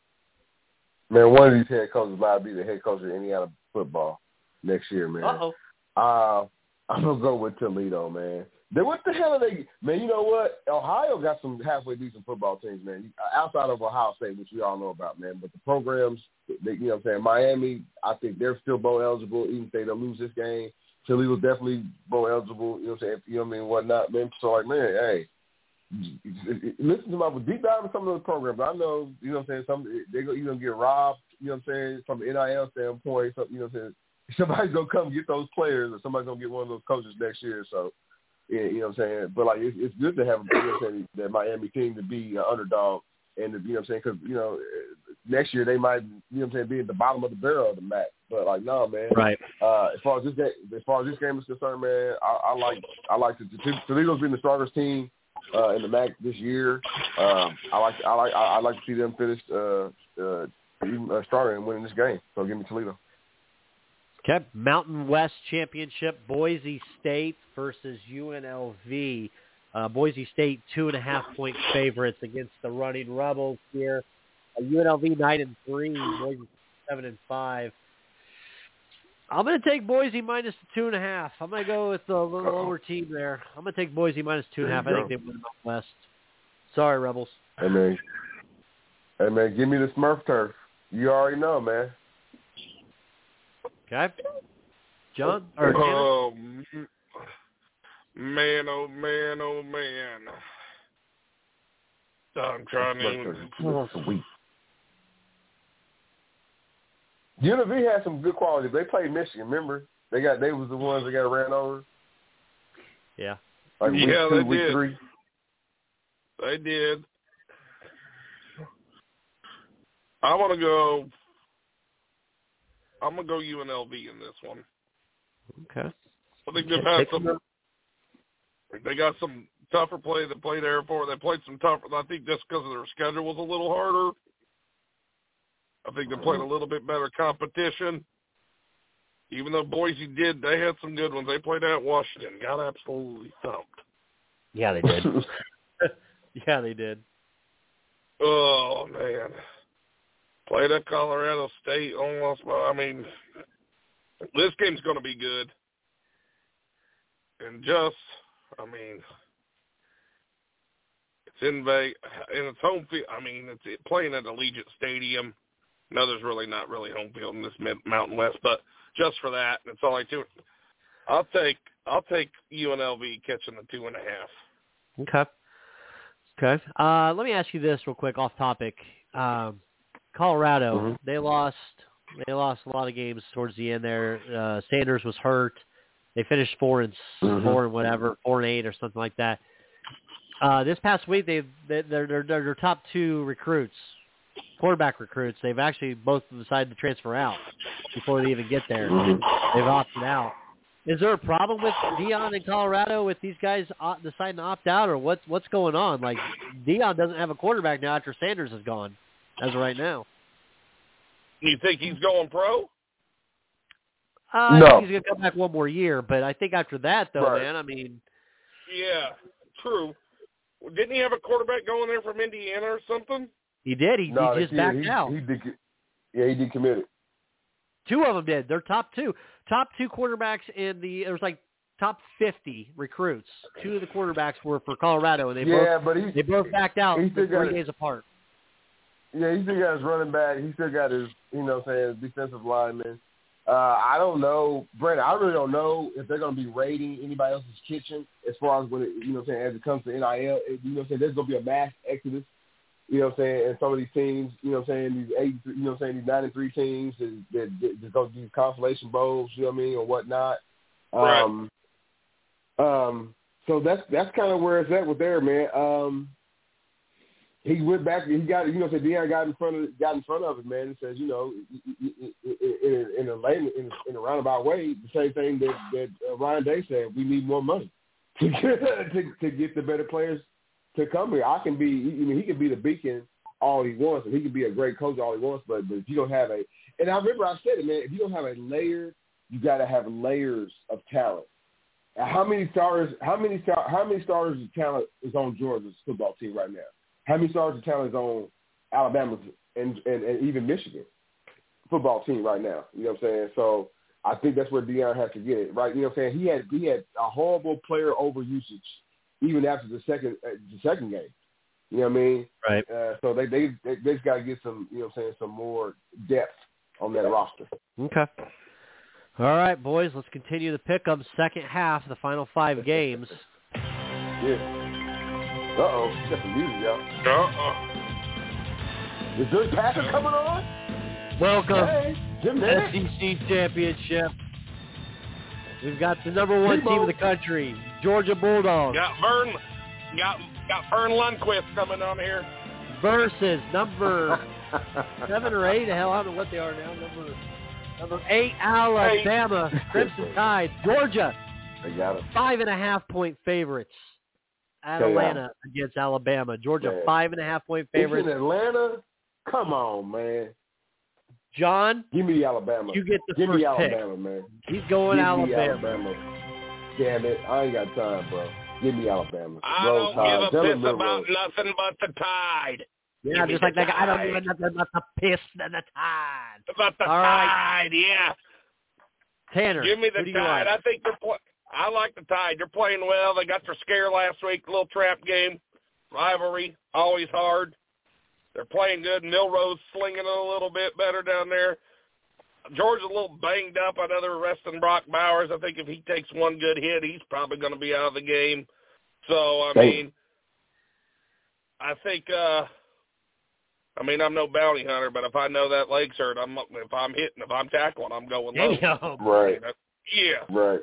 Man, one of these head coaches might be the head coach of Indiana football next year, man. Uh-oh. I'm going to go with Toledo, man. Then what the hell are they – man, you know what? Ohio got some halfway decent football teams, man, outside of Ohio State, which we all know about, man. But the programs, you know what I'm saying, Miami, I think they're still bowl eligible, even if they don't lose this game. Toledo's definitely bowl eligible, you know what I'm saying, you know what I mean, whatnot, man. So, like, man, hey, listen to my deep dive in some of those programs. I know, you know what I'm saying, you're going to get robbed, you know what I'm saying, from the NIL standpoint, you know what I'm saying. Somebody's going to come get those players or somebody's going to get one of those coaches next year. So, yeah, you know what I'm saying. But, like, it's good to have, you know what I'm saying, that Miami team to be an underdog and, you know what I'm saying, because, you know, next year they might, you know what I'm saying, be at the bottom of the barrel of the MAC. But, like, no, man. Right. As far as this game is concerned, man, I like Toledo's been the strongest team in the MAC this year. I like to see them finish even stronger and winning this game. So give me Toledo. Okay, Mountain West Championship, Boise State versus UNLV. Boise State 2.5-point favorites against the Running Rebels here. UNLV 9-3, Boise 7-5. I'm going to take Boise minus the 2.5. I'm going to go with the little lower team there. I'm going to take Boise minus 2.5. I think they win the Mountain West. Sorry, Rebels. Hey, man, give me the Smurf turf. You already know, man. Okay. John? Oh, man, oh, man, oh, man. I'm trying to... Sweet. UNLV had some good quality. They played Michigan, remember? They was the ones that got ran over. Yeah. Like week 2, week 3. They did. I'm going to go UNLV in this one. Okay. I think they've had some. They got some tougher play. They played Air Force. They played some tougher. I think just because their schedule was a little harder. I think they played a little bit better competition. Even though Boise did, they had some good ones. They played at Washington. Got absolutely thumped. Yeah, they did. Yeah, they did. Oh, man. Played at Colorado State almost. I mean, this game's going to be good. And just, I mean, it's in Vegas, and it's home field. I mean, it's playing at Allegiant Stadium. No, there's really not really home field in this Mountain West, but just for that, that's all I do. I'll take UNLV catching the 2.5. Okay. Let me ask you this real quick, off topic. Colorado, they lost a lot of games towards the end there. Sanders was hurt. They finished 4-4 and whatever, 4-8 or something like that. This past week, their top 2 recruits, quarterback recruits, they've actually both decided to transfer out before they even get there. They've opted out. Is there a problem with Deion in Colorado with these guys deciding to opt out, or what's going on? Like, Deion doesn't have a quarterback now after Sanders is gone, as of right now. You think he's going pro? No. I think he's going to come back one more year, but I think after that, though, Right. man, I mean. Yeah, true. Didn't he have a quarterback going there from Indiana or something? He did. He just backed out. He decommitted. 2 of them did. They're top 2. Top 2 quarterbacks there was like top 50 recruits. 2 of the quarterbacks were for Colorado, and they both backed out 3 days apart. Yeah, he still got his running back. He still got his, defensive lineman. I don't know, Brandon. I really don't know if they're going to be raiding anybody else's kitchen as far as when it, as it comes to NIL. There's going to be a mass exodus. And some of these teams, these 9-3 teams that just go to these consolation bowls, or whatnot. Right. So that's kind of where it's at with there, man. He went back. He got, Deion got in front of it, man, and says, in a roundabout way, the same thing that Ryan Day said. We need more money to get the better players to come here. He can be the beacon all he wants, and he can be a great coach all he wants. But if you don't have and I remember I said it, man. If you don't have a layer, you got to have layers of talent. How many stars of talent is on Georgia's football team right now? How many stars of talent is on Alabama's and even Michigan football team right now? You know what I'm saying? So I think that's where Deion has to get it, right? You know what I'm saying? He had a horrible player over usage even after the second game. You know what I mean? Right. So they just got to get some, some more depth on that roster. Okay. All right, boys, let's continue the pick-up second half of the final 5 games. Yeah. Uh-oh, got some music, y'all. Is Dirk Packer coming on? Welcome, hey, Jim SEC Championship. We've got the number 1 team in the country, Georgia Bulldogs. Got Vern Lundquist coming on here. Versus number 7 or 8, hell, I don't know what they are now, number 8, Alabama, Crimson Tide. Georgia, they got it. 5.5-point favorites. Atlanta against Alabama. Georgia, 5.5-point favorites. It's in Atlanta? Come on, man. John, give me Alabama. You get the give first me Alabama, pick. Man. He's going give Alabama. Me Alabama. Damn it. I ain't got time, bro. Give me Alabama. I don't give a piss about nothing but the Tide. Yeah, just like that guy. I don't give a nothing but the piss and the Tide. About the Tide, yeah. Tanner, give me the Tide. I think I like the Tide. They're playing well. They got their scare last week, little trap game. Rivalry, always hard. They're playing good. Milrose slinging it a little bit better down there. Georgia's a little banged up. I know they're resting Brock Bowers. I think if he takes one good hit, he's probably going to be out of the game. So, I think, I'm no bounty hunter, but if I know that leg's hurt, if I'm tackling, I'm going low. Right. Yeah. Right.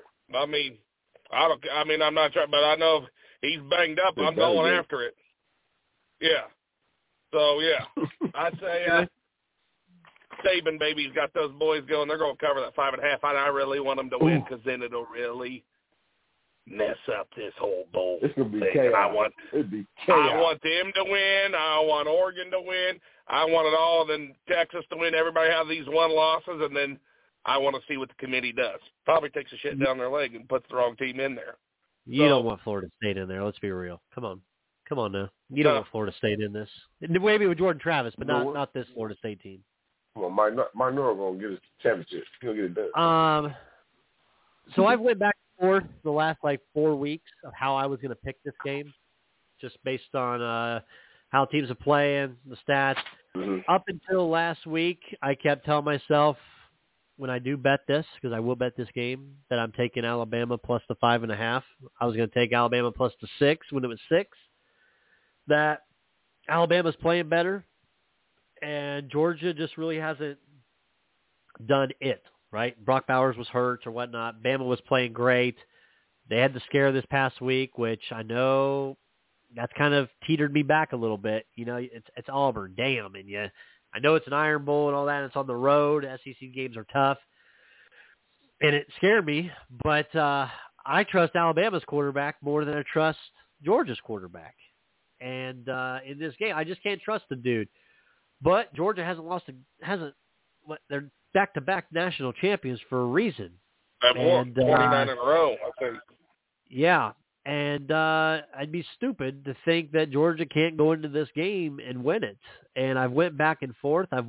I'm not trying, but I know if he's banged up, I'm going after it. Yeah. So, yeah, I'd say Saban, baby's got those boys going. They're going to cover that 5.5. I really want them to win because then it'll really mess up this whole bowl. It's going to be chaos. It'd be chaos. I want them to win. I want Oregon to win. I want it all. Then Texas to win. Everybody have these 1 losses, and then I want to see what the committee does. Probably takes a shit down their leg and puts the wrong team in there. You don't want Florida State in there. Let's be real. Come on now. You don't want Florida State in this. Maybe with Jordan Travis, but not this Florida State team. Well, Minor going to get his championship. He'll get it done. So I've went back and forth the last 4 weeks of how I was going to pick this game, just based on how teams are playing, the stats. Mm-hmm. Up until last week, I kept telling myself when I do bet this, because I will bet this game, that I'm taking Alabama plus the 5.5. I was going to take Alabama plus the 6 when it was 6. That Alabama's playing better, and Georgia just really hasn't done it, right? Brock Bowers was hurt or whatnot. Bama was playing great. They had the scare this past week, which I know that's kind of teetered me back a little bit. You know, it's Auburn, damn, and I know it's an Iron Bowl and all that. And it's on the road. SEC games are tough, and it scared me. But I trust Alabama's quarterback more than I trust Georgia's quarterback. And in this game, I just can't trust the dude. But Georgia they're back-to-back national champions for a reason. They've won 29 in a row, I think. Yeah, and I'd be stupid to think that Georgia can't go into this game and win it. And I went back and forth. I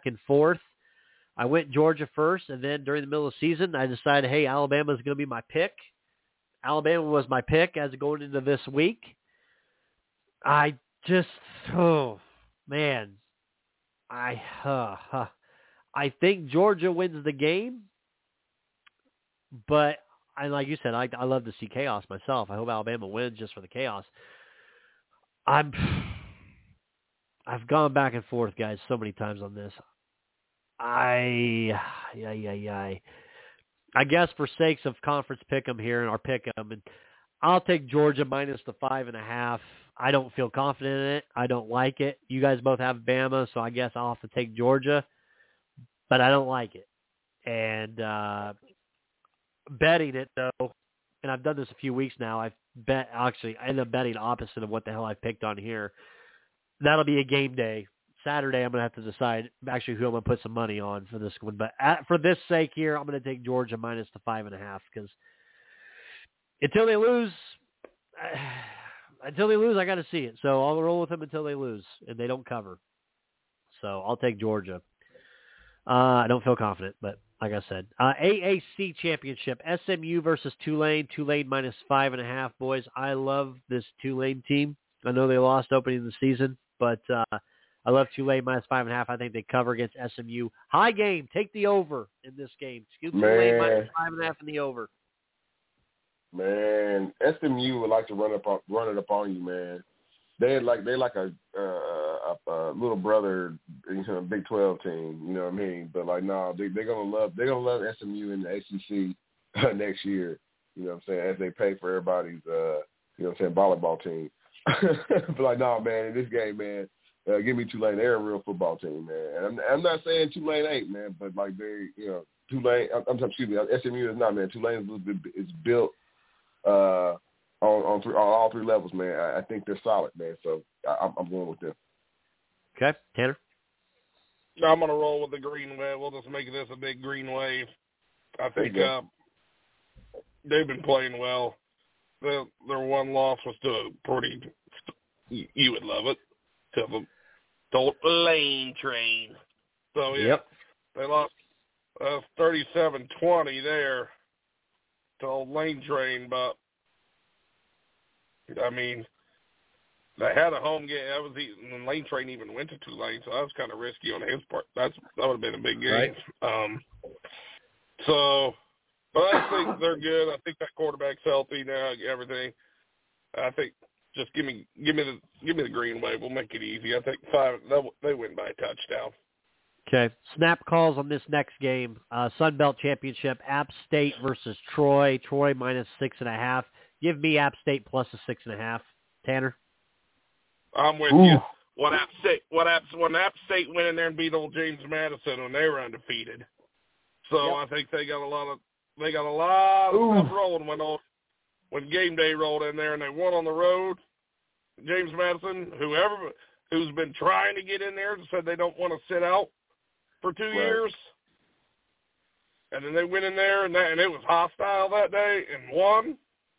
went Georgia first, and then during the middle of the season, I decided, hey, Alabama's going to be my pick. Alabama was my pick as going into this week. I think Georgia wins the game, but like you said, I love to see chaos myself. I hope Alabama wins just for the chaos. I've gone back and forth, guys, so many times on this. I guess for sakes of conference pick'em here and our pick'em, and I'll take Georgia minus the 5.5. I don't feel confident in it. I don't like it. You guys both have Bama, so I guess I'll have to take Georgia, but I don't like it. And betting it, though, and I've done this a few weeks now, I end up betting opposite of what the hell I picked on here. That'll be a game day. Saturday, I'm going to have to decide actually who I'm going to put some money on for this one. But for this sake here, I'm going to take Georgia minus the 5.5 because until they lose, I got to see it. So I'll roll with them until they lose and they don't cover. So I'll take Georgia. I don't feel confident, but like I said, AAC championship, SMU versus Tulane. Tulane minus 5.5. Boys, I love this Tulane team. I know they lost opening the season, but I love Tulane minus 5.5. I think they cover against SMU. High game. Take the over in this game. Tulane minus 5.5 in the over. Man, SMU would like to run it up on you, man. They're like a little brother, Big 12 team. You know what I mean? But like, no, they're gonna love SMU in the ACC next year. You know what I'm saying? As they pay for everybody's volleyball team. But like, no, man, in this game, man, give me Tulane. They're a real football team, man. And I'm not saying Tulane ain't, man, but like Tulane. SMU is not, man. Tulane is built on all three levels, man. I think they're solid, man. So I'm going with them. Okay, Tanner. I'm going to roll with the green wave. We'll just make this a big green wave. I think they've been playing well. Their one loss was to a pretty, you would love it, to the Lane Train. So, yeah, yep. They lost 37-20 there to old Lane Train, but, I mean, they had a home game. When Lane Train even went to Tulane, so that was kind of risky on his part. That would have been a big game. Right. But I think they're good. I think that quarterback's healthy now. Everything. I think just give me the green wave. We'll make it easy. I think 5. They win by a touchdown. Okay. Snap calls on this next game. Sun Belt Championship. App State versus Troy. Troy minus 6.5. Give me App State plus a 6.5. Tanner. I'm with you. When App State went in there and beat old James Madison when they were undefeated. So yep. I think they got a lot of stuff rolling when game day rolled in there and they won on the road. James Madison, who's been trying to get in there, said they don't want to sit out for 2 years. And then they went in there and it was hostile that day and won.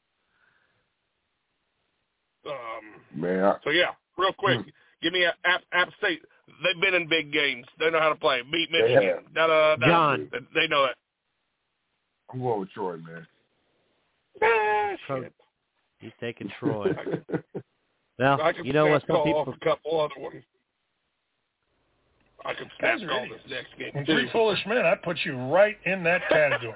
So yeah, real quick, give me App State. They've been in big games. They know how to play. Beat Michigan. John. They know it. I'm going with Troy, man. Shit. He's taking Troy. Well, you know what? Some people. A couple other ones. I could snap all this next game. And 3 foolish men, I put you right in that category.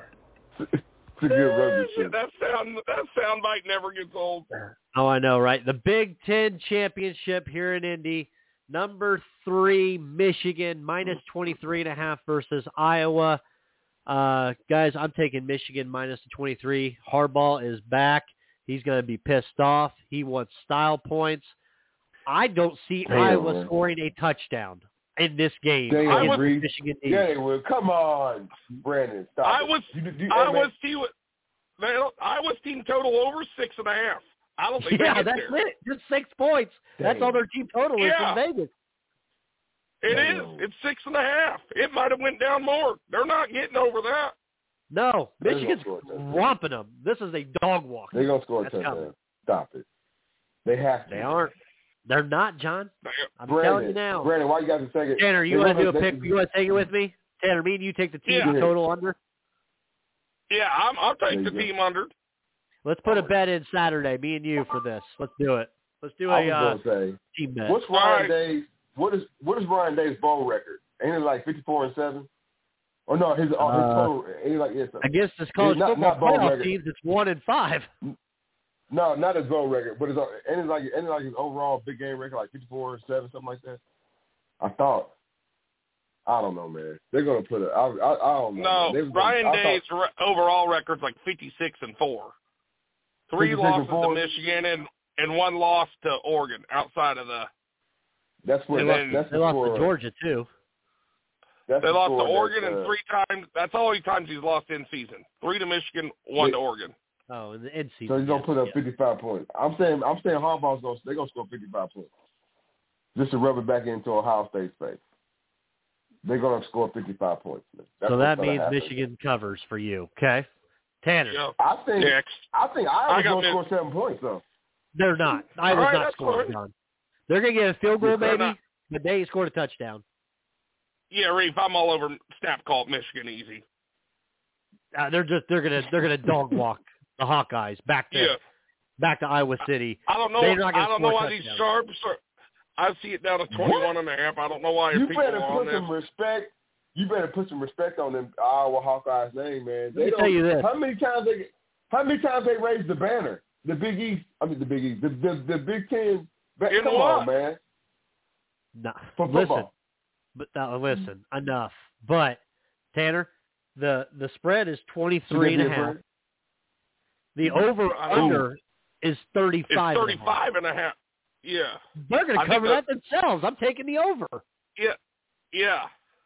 That sound bite never gets old. Oh, I know, right? The Big Ten Championship here in Indy. Number 3, Michigan, minus 23.5 versus Iowa. Guys, I'm taking Michigan minus 23. Harbaugh is back. He's going to be pissed off. He wants style points. I don't see Iowa scoring a touchdown in this game. Michigan. Yeah, they will. Come on, Brandon. Stop Iowa's team total over 6.5. I don't think that's there. it. Just 6 points. Damn. That's all their team total is from Vegas. It is. It's 6.5. It might have went down more. They're not getting over that. No, Michigan's romping them. This is a dog walk. They're going to score a touchdown. Stop it. They have to. They aren't. They're not, John. I'm telling you now. Brandon, why you got to take it? Tanner, you want to do a pick? You want to take it with me? Tanner, me and you take the team total under? Yeah, I'll take the team under. Let's put a bet in Saturday, me and you, for this. Let's do it. Let's do a team bet. What's Ryan Day's? What is Ryan Day's bowl record? Ain't it like 54-7? Or no, his total. Ain't it like I guess this college football playoff teams, it's 1-5. No, not his bowl record, but ain't it like his overall big game record, like 54-7, something like that. I thought. I don't know, man. They're gonna put it. I don't know. No, Ryan Day's overall record's like 56-4. 3 losses to Michigan and 1 loss to Oregon outside of the. They lost to Georgia too. They lost to Oregon and 3 times. That's all the times he's lost in season. 3 to Michigan, 1 to Oregon. Oh, in the end season. So he's gonna put up 55 points. I'm saying Harbaugh's they're gonna score 55 points just to rub it back into Ohio State's face. They're gonna score 55 points. So that means Michigan covers for you, okay? Tanner. Yeah. I think Iowa's gonna score 7 points though. They're not. Iowa's not scoring, John. They're gonna get a field goal maybe, but they ain't scored a touchdown. Yeah, Reef, I'm all over snap call Michigan easy. They're gonna dog walk the Hawkeyes back to Iowa City. I don't know. I don't know why these sharps are. I see it down to 21.5. I don't know why you people better are on put some respect. You better put some respect on them Iowa Hawkeyes' name, man. Let me tell you this. How many times they raised the banner? The Big East. I mean the Big East. The Big Ten. Come on, man. No, listen. Listen, enough. But Tanner, the spread is 23.5. The over/under is 35. It's 35.5. Yeah. They're going to cover that themselves. I'm taking the over. Yeah.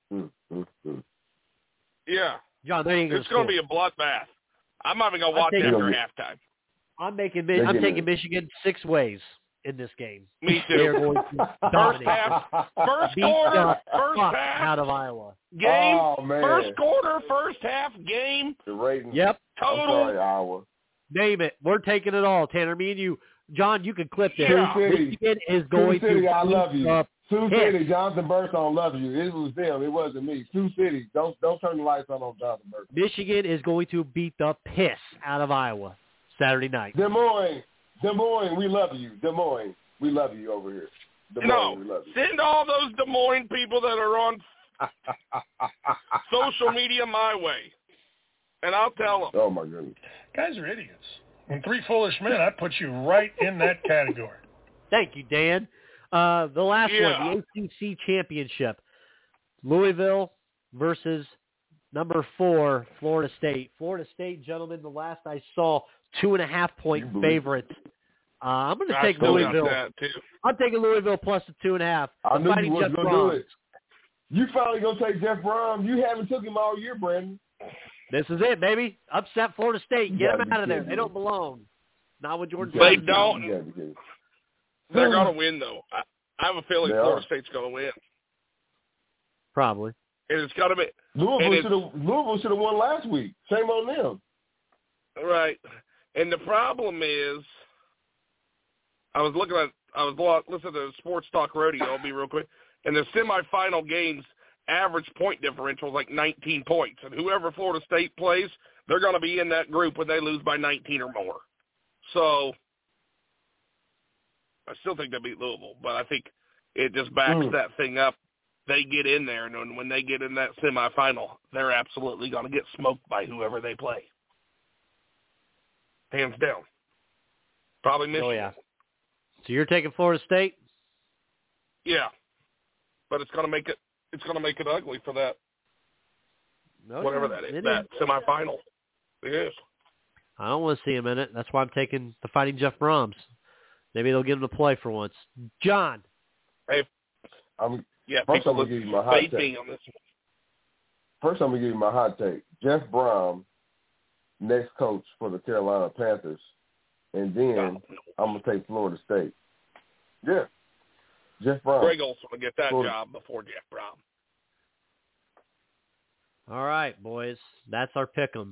Yeah. John, they ain't going to It's going to be a bloodbath. I'm not even going to watch after halftime. I'm taking Michigan 6 ways in this game. Me too. They're going to dominate. First quarter, first half out of Iowa. Game. Oh, man. First quarter, first half game. The ratings. Yep. Total. I'm sorry, Iowa. Name it. We're taking it all, Tanner. Me and you. John, you can clip this. Yeah. Michigan is going Sioux City, to I love you. Sioux City, hit. Jonathan Burson love you. It was them. It wasn't me. Sioux City, don't turn the lights on Jonathan Burson. Michigan is going to beat the piss out of Iowa Saturday night. Des Moines, we love you. Des Moines, we love you over here. Des Moines, we love you. Send all those Des Moines people that are on social media my way, and I'll tell them. Oh, my goodness. Guys are idiots. When 3 foolish men, I put you right in that category. Thank you, Dan. The last one, the ACC Championship. Louisville versus number 4, Florida State. Florida State, gentlemen, the last I saw, 2.5-point favorite. I'm going to take Louisville. I'm taking Louisville plus the 2.5. I knew you wasn't going to do it. You finally going to take Jeff Brom. You haven't took him all year, Brandon. This is it, baby. Upset Florida State. Get them out of there. They don't belong. Not with Jordan. They don't. They're going to win, though. I have a feeling Florida State's going to win. Probably. And it's got to be. Louisville should have won last week. Shame on them. Right. And the problem is, I was listening to Sports Talk Radio. I'll be real quick. And the semifinal games, average point differential is like 19 points. And whoever Florida State plays, they're going to be in that group when they lose by 19 or more. So I still think they beat Louisville, but I think it just backs that thing up. They get in there, and when they get in that semifinal, they're absolutely going to get smoked by whoever they play. Hands down. Probably Michigan. Oh, yeah. So you're taking Florida State? Yeah. But it's going to make it ugly for that, whatever that is, that semifinal. It is. I don't want to see him in it. That's why I'm taking the Fighting Jeff Brahms. Maybe they'll get him to play for once. John. Hey, first I'm going to give you my hot take. First, I'm going to give you my hot take. Jeff Brahms, next coach for the Carolina Panthers, and then I'm going to take Florida State. Yeah. Jeff Brahms. Greg Olson will get that job before Jeff Brahms. All right, boys. That's our pick'em.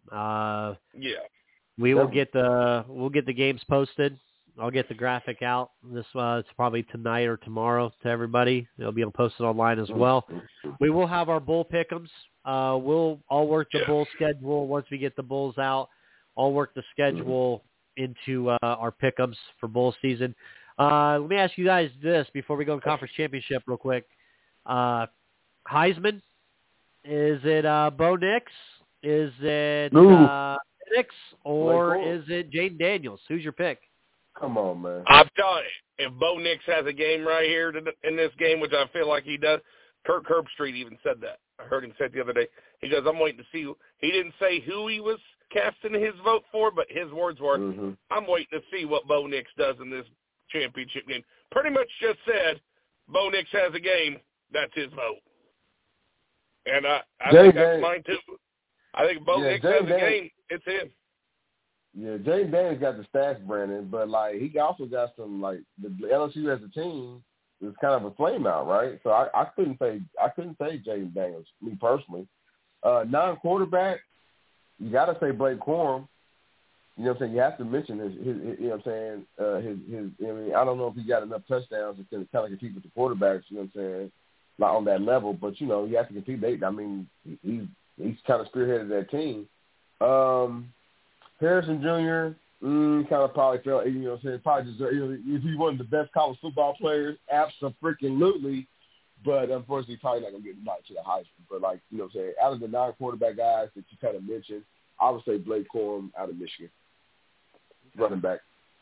We will get the games posted. I'll get the graphic out. This it's probably tonight or tomorrow to everybody. It'll be posted online as well. We will have our bowl pick'ems. I'll work the bowl schedule once we get the bowls out. I'll work the schedule into our pick'ems for bowl season. Let me ask you guys this before we go to conference championship real quick. Heisman, is it Bo Nix? Is it Nix? Or is it Jaden Daniels? Who's your pick? Come on, man. I'm telling you, if Bo Nix has a game right here in this game, which I feel like he does, Kirk Herbstreit even said that. I heard him say it the other day. He goes, I'm waiting to see. He didn't say who he was casting his vote for, but his words were, I'm waiting to see what Bo Nix does in this championship game. Pretty much just said, Bo Nix has a game, that's his vote. And I think that's mine too. I think Bo Nix has a game, it's him. Yeah, Jaden Daniels got the stats, Brandon, but he also got some the LSU as a team is kind of a flame out, right? So I couldn't say Jaden Daniels, me personally. Non-quarterback, you got to say Blake Corum. You know what I'm saying? You have to mention his you know what I'm saying, I don't know if he got enough touchdowns to kind of compete with the quarterbacks, you know what I'm saying, on that level, but he has to compete. He's kind of spearheaded that team. Harrison Jr. Kind of probably felt, you know what I'm saying, probably deserved, if he wasn't the best college football players, absolutely, but unfortunately probably not going to get invited to the Heisman. But you know what I'm saying, out of the non-quarterback guys that you kind of mentioned, I would say Blake Corum out of Michigan, running back.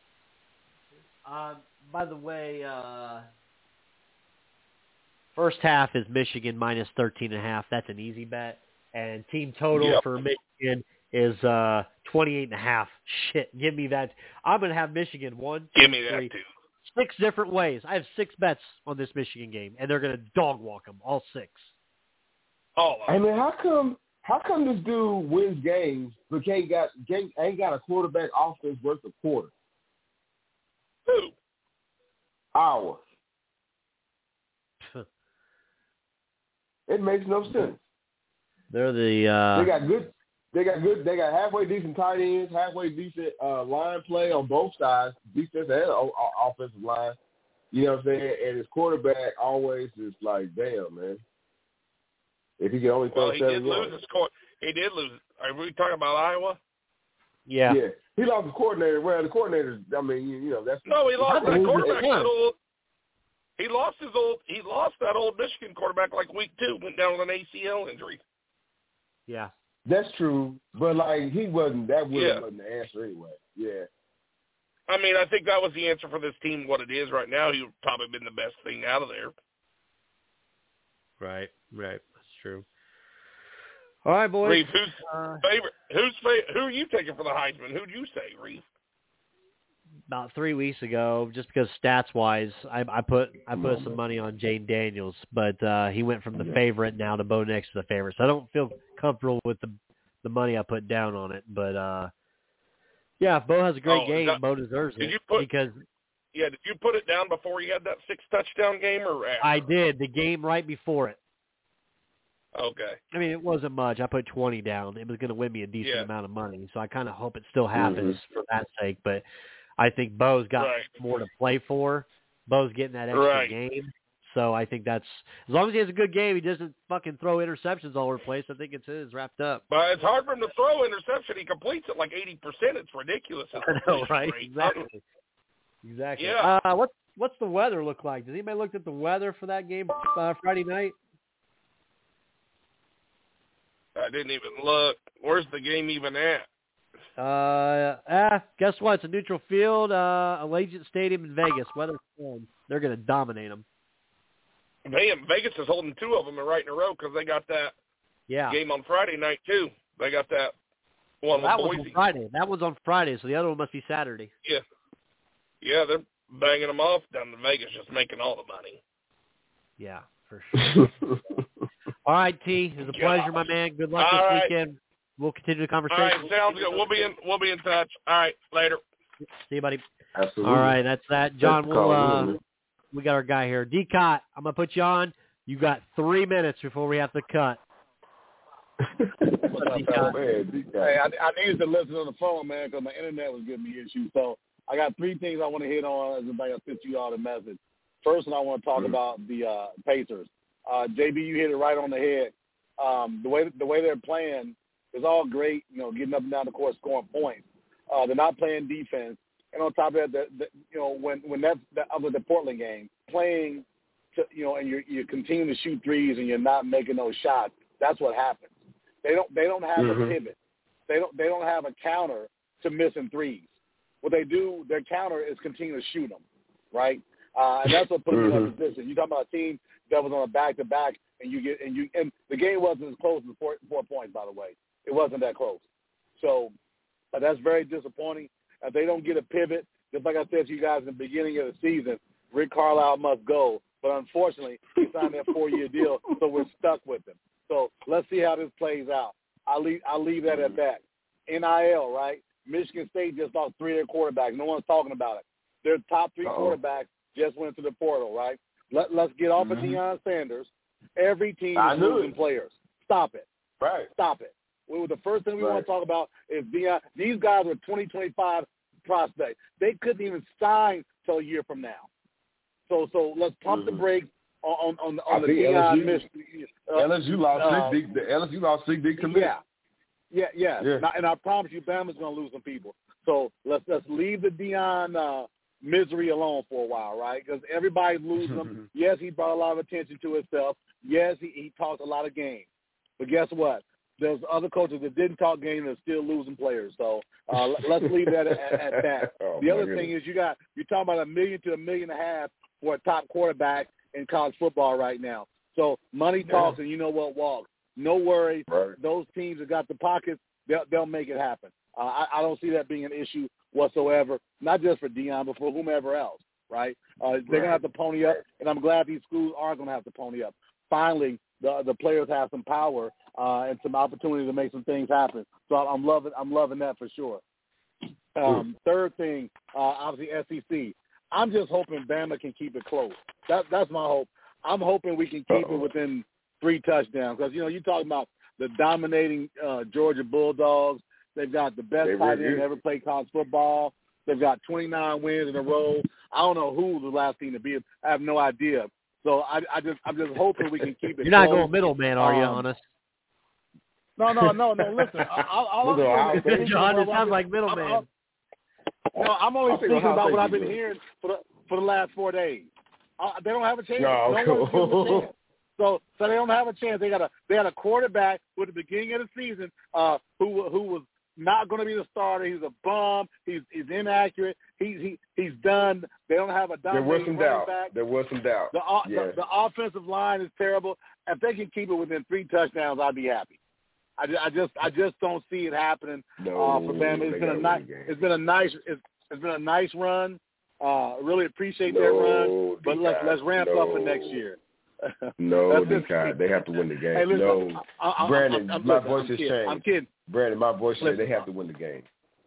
By the way, first half is Michigan minus 13.5. That's an easy bet. And team total for Michigan is 28.5. Shit, give me that. I'm going to have Michigan 1, 2, 3, 6 different ways. I have 6 bets on this Michigan game, and they're going to dog walk them, all 6. I mean, how come this dude wins games but ain't got a quarterback offense worth a quarter? Who? Iowa. It makes no sense. They're the. They got good. They got halfway decent tight ends, halfway decent line play on both sides, defense and offensive line. You know what I'm saying? And his quarterback always is damn, man. If he could only throw 7 yards. He did lose. Are we talking about Iowa? Yeah. Yeah. He lost the coordinator. Well, the coordinator. I mean, that's. No, he lost the quarterback. He lost that old Michigan quarterback week 2. Went down with an ACL injury. Yeah. That's true, but he wasn't. That wasn't the answer anyway. Yeah. I mean, I think that was the answer for this team. What it is right now, he would probably been the best thing out of there. Right. That's true. All right, boys. Reeve, who's favorite? Who are you taking for the Heisman? Who'd you say, Reeve? About 3 weeks ago, just because stats-wise, I put some money on Jaden Daniels, but he went from the favorite now to Bo Nix to the favorite. So I don't feel comfortable with the money I put down on it. But, if Bo has a great game, Bo deserves it. Did you put it down before you had that 6-touchdown game or after? I did, the game right before it. Okay. I mean, it wasn't much. I put 20 down. It was going to win me a decent amount of money, so I kind of hope it still happens for that sake. But I think Bo's got more to play for. Bo's getting that extra game. So I think that's – as long as he has a good game, he doesn't fucking throw interceptions all over the place, I think it's wrapped up. But it's hard for him to throw interception. He completes it 80%. It's ridiculous. I know, right? Exactly. Yeah. What's the weather look like? Does anybody look at the weather for that game Friday night? I didn't even look. Where's the game even at? Guess what? It's a neutral field, Allegiant Stadium in Vegas. Weather's warm. They're going to dominate them. Man, Vegas is holding 2 of them right in a row because they got that game on Friday night, too. They got that One that with was Boise. on Friday. That one's on Friday, so the other one must be Saturday. Yeah, they're banging them off down in Vegas, just making all the money. Yeah, for sure. All right, T. It was a pleasure, my man. Good luck this weekend. We'll continue the conversation. All right, sounds good. We'll be in touch. All right, later. See you, buddy. Absolutely. All right, that's that. John, we got our guy here. D-Cot, I'm going to put you on. You got 3 minutes before we have to cut. What's up, fella? Hey, I needed to listen on the phone, man, because my internet was giving me issues. So I got 3 things I want to hit on as I sent you all the message. First one, I want to talk about the Pacers. JB, you hit it right on the head. The way they're playing is all great, getting up and down the court, scoring points. They're not playing defense. And on top of that, when that's with the Portland game, playing, and you continue to shoot threes and you're not making those shots, that's what happens. They don't have a pivot. They don't have a counter to missing threes. What they do, their counter is continue to shoot them, right? And that's what puts you in that position. You're talking about a team that was on a back-to-back, and the game wasn't as close as 4 points, by the way. It wasn't that close. So that's very disappointing. If they don't get a pivot, just like I said to you guys in the beginning of the season, Rick Carlisle must go. But unfortunately, he signed that 4-year deal, so we're stuck with him. So let's see how this plays out. I'll leave that at that. NIL, right? Michigan State just lost 3 of their quarterbacks. No one's talking about it. Their top 3 quarterbacks just went to the portal, right? Let's get off of Deion Sanders. Every team is losing players. Stop it. Right. Stop it. The first thing we want to talk about is Deion. These guys are 2025 prospects. They couldn't even sign till a year from now. So let's pump the brakes on the Deion. LSU lost 6 big commits. Yeah. Now, and I promise you, Bama's going to lose some people. So let's leave the Deion misery alone for a while, right? Because everybody's losing them. Yes, he brought a lot of attention to himself. Yes, he talked a lot of games. But guess what? There's other coaches that didn't talk games and are still losing players. So let's leave that at that. The other thing is you're talking about $1 million to $1.5 million for a top quarterback in college football right now. So money talks, and you know what walks. No worries. Right. Those teams that got the pockets, they'll make it happen. I don't see that being an issue whatsoever, not just for Deion, but for whomever else, right? They're going to have to pony up, and I'm glad these schools are going to have to pony up. Finally, the players have some power and some opportunity to make some things happen. So I'm loving that for sure. Third thing, obviously SEC. I'm just hoping Bama can keep it close. That's my hope. I'm hoping we can keep it within 3 touchdowns because, you're talking about the dominating Georgia Bulldogs. They've got the best tight end ever played college football. They've got 29 wins in a row. I don't know who the last team to be. I have no idea. So I'm just hoping we can keep it. You're not going middleman, are you, on us? No. Listen, John, it sounds like middleman. I'm only speaking about what I've been hearing for the last 4 days. They don't have a chance. No one's giving them a chance. So they don't have a chance. They had a quarterback with the beginning of the season who was not going to be the starter. He's a bum. He's inaccurate. He's done. They don't have a dominating running back. There was some doubt. The offensive line is terrible. If they can keep it within 3 touchdowns, I'd be happy. I just don't see it happening for them. It's been a nice run. Really appreciate that run, but let's ramp up for next year. They have to win the game. Hey, listen, Brandon, my voice has changed. I'm kidding. Brandon, my voice says they have to win the game.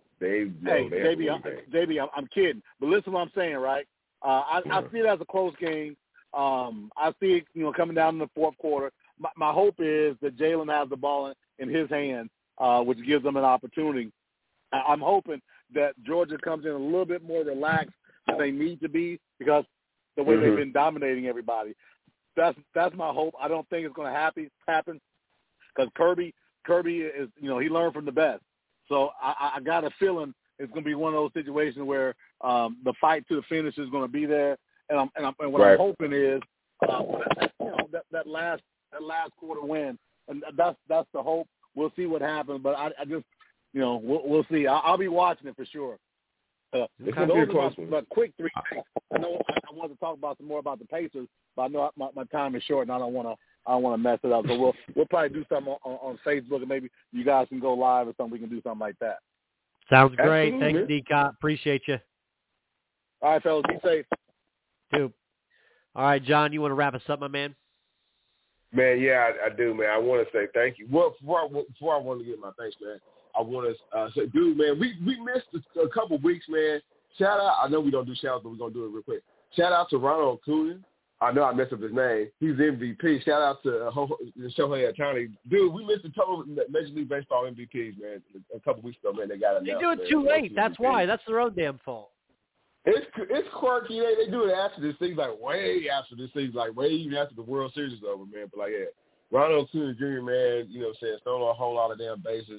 JB, I'm kidding. But listen to what I'm saying, right? I see it as a close game. I see it, coming down in the fourth quarter. My hope is that Jalen has the ball in his hand, which gives them an opportunity. I'm hoping that Georgia comes in a little bit more relaxed than they need to be because the way they've been dominating everybody. That's my hope. I don't think it's going to happen because Kirby is, he learned from the best. So I got a feeling it's going to be one of those situations where the fight to the finish is going to be there. And what I'm hoping is that last quarter win, and that's the hope. We'll see what happens, but I just we'll see. I'll be watching it for sure. It's going to be a close one. But quick 3 things. I know I want to talk about some more about the Pacers, but I know my time is short and I don't want I don't want to mess it up. So we'll probably do something on Facebook, and maybe you guys can go live or something. We can do something like that. Sounds great. Thanks, D-Cop. Appreciate you. All right, fellas. Be safe. Too. All right, John, you want to wrap us up, my man? Man, yeah, I do, man. I want to say thank you. Well, before I want to get my thanks, man, I want to say, dude, man, we missed a couple weeks, man. Shout out. I know we don't do shout outs, but we're going to do it real quick. Shout out to Ronald Acuna. I know I messed up his name. He's MVP. Shout out to Shohei Ohtani. Dude, we missed a couple Major League Baseball MVPs, man. A couple weeks ago, man, they got announced. They do it too late. That's why. That's their own damn fault. It's quirky. They do it after this season, like way after this season, like way even after the World Series is over, man. But like, yeah, Ronald Acuna Jr., man, you know what I'm saying, stole a whole lot of damn bases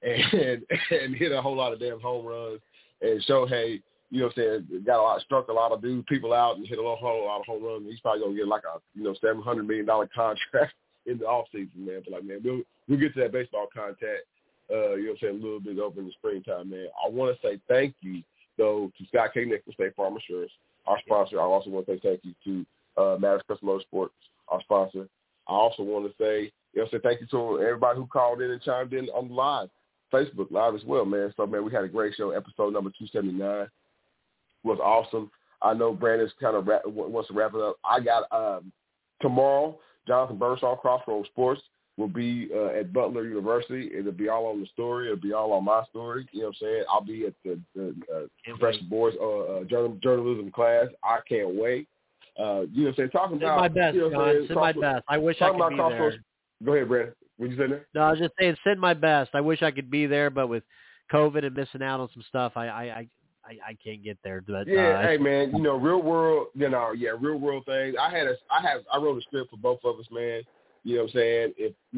and hit a whole lot of damn home runs. And Shohei, you know what I'm saying, struck a lot of people out and hit a whole lot of home runs. He's probably gonna get like a $700 million contract in the offseason, man. But like, man, we'll get to that baseball contact, you know what I'm saying, a little bit over in the springtime, man. I want to say thank you. So to Scott K. Nichols, State Farm Insurance, our sponsor. I also want to say thank you to Madison Custom Motorsports, our sponsor. I also want to say, thank you to everybody who called in and chimed in on the live, Facebook Live as well, man. So, man, we had a great show. Episode number 279 was awesome. I know Brandon's kind of wants to wrap it up. I got tomorrow, Jonathan Birdsall, Crossroads Sports, will be at Butler University. It'll be all on the story. It'll be all on my story. You know what I'm saying? I'll be at the Professor Boyd's journalism class. I can't wait. You know what I'm saying? Talking about my best, you know what I'm saying? Send my best. I wish I could be there. Go ahead, Brandon. What you say there? No, I was just saying, send my best. I wish I could be there, but with COVID and missing out on some stuff, I can't get there. But, hey man, real world, real world things. I wrote a script for both of us, man. You know what I'm saying?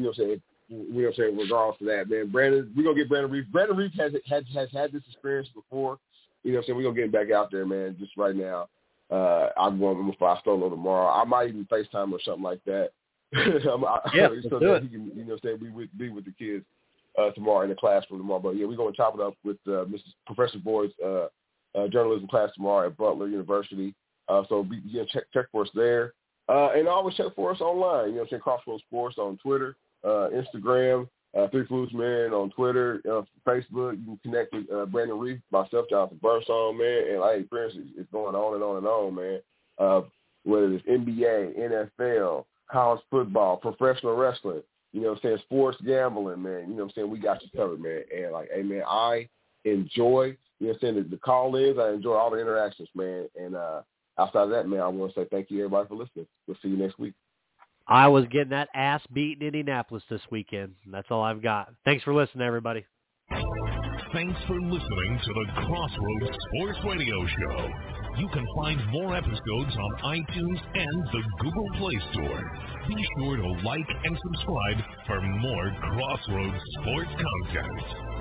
Regardless of that, man. Brandon, we're gonna get Brandon Reef. Brandon Reef has had this experience before. You know what I'm saying? We're gonna get him back out there, man, just right now. I'm going to fly solo tomorrow. I might even FaceTime or something like that. So that he can, you know what I'm saying, be with the kids tomorrow in the classroom tomorrow. But yeah, we're gonna chop it up with Professor Boyd's journalism class tomorrow at Butler University. So check for us there. And always check for us online. You know what I'm saying? Crossroads Sports on Twitter, Instagram, Three Foods Man on Twitter, Facebook. You can connect with Brandon Reef, myself, Jonathan Birdsall, man. And like experience is going on and on and on, man. Whether it's NBA, NFL, college football, professional wrestling, you know what I'm saying, sports gambling, man. You know what I'm saying? We got you covered, man. And like, hey, man, I enjoy, you know what I'm saying, the call-ins. I enjoy all the interactions, man. And outside of that, man, I want to say thank you, everybody, for listening. We'll see you next week. I was getting that ass beat in Indianapolis this weekend. That's all I've got. Thanks for listening, everybody. Thanks for listening to the Crossroads Sports Radio Show. You can find more episodes on iTunes and the Google Play Store. Be sure to like and subscribe for more Crossroads Sports content.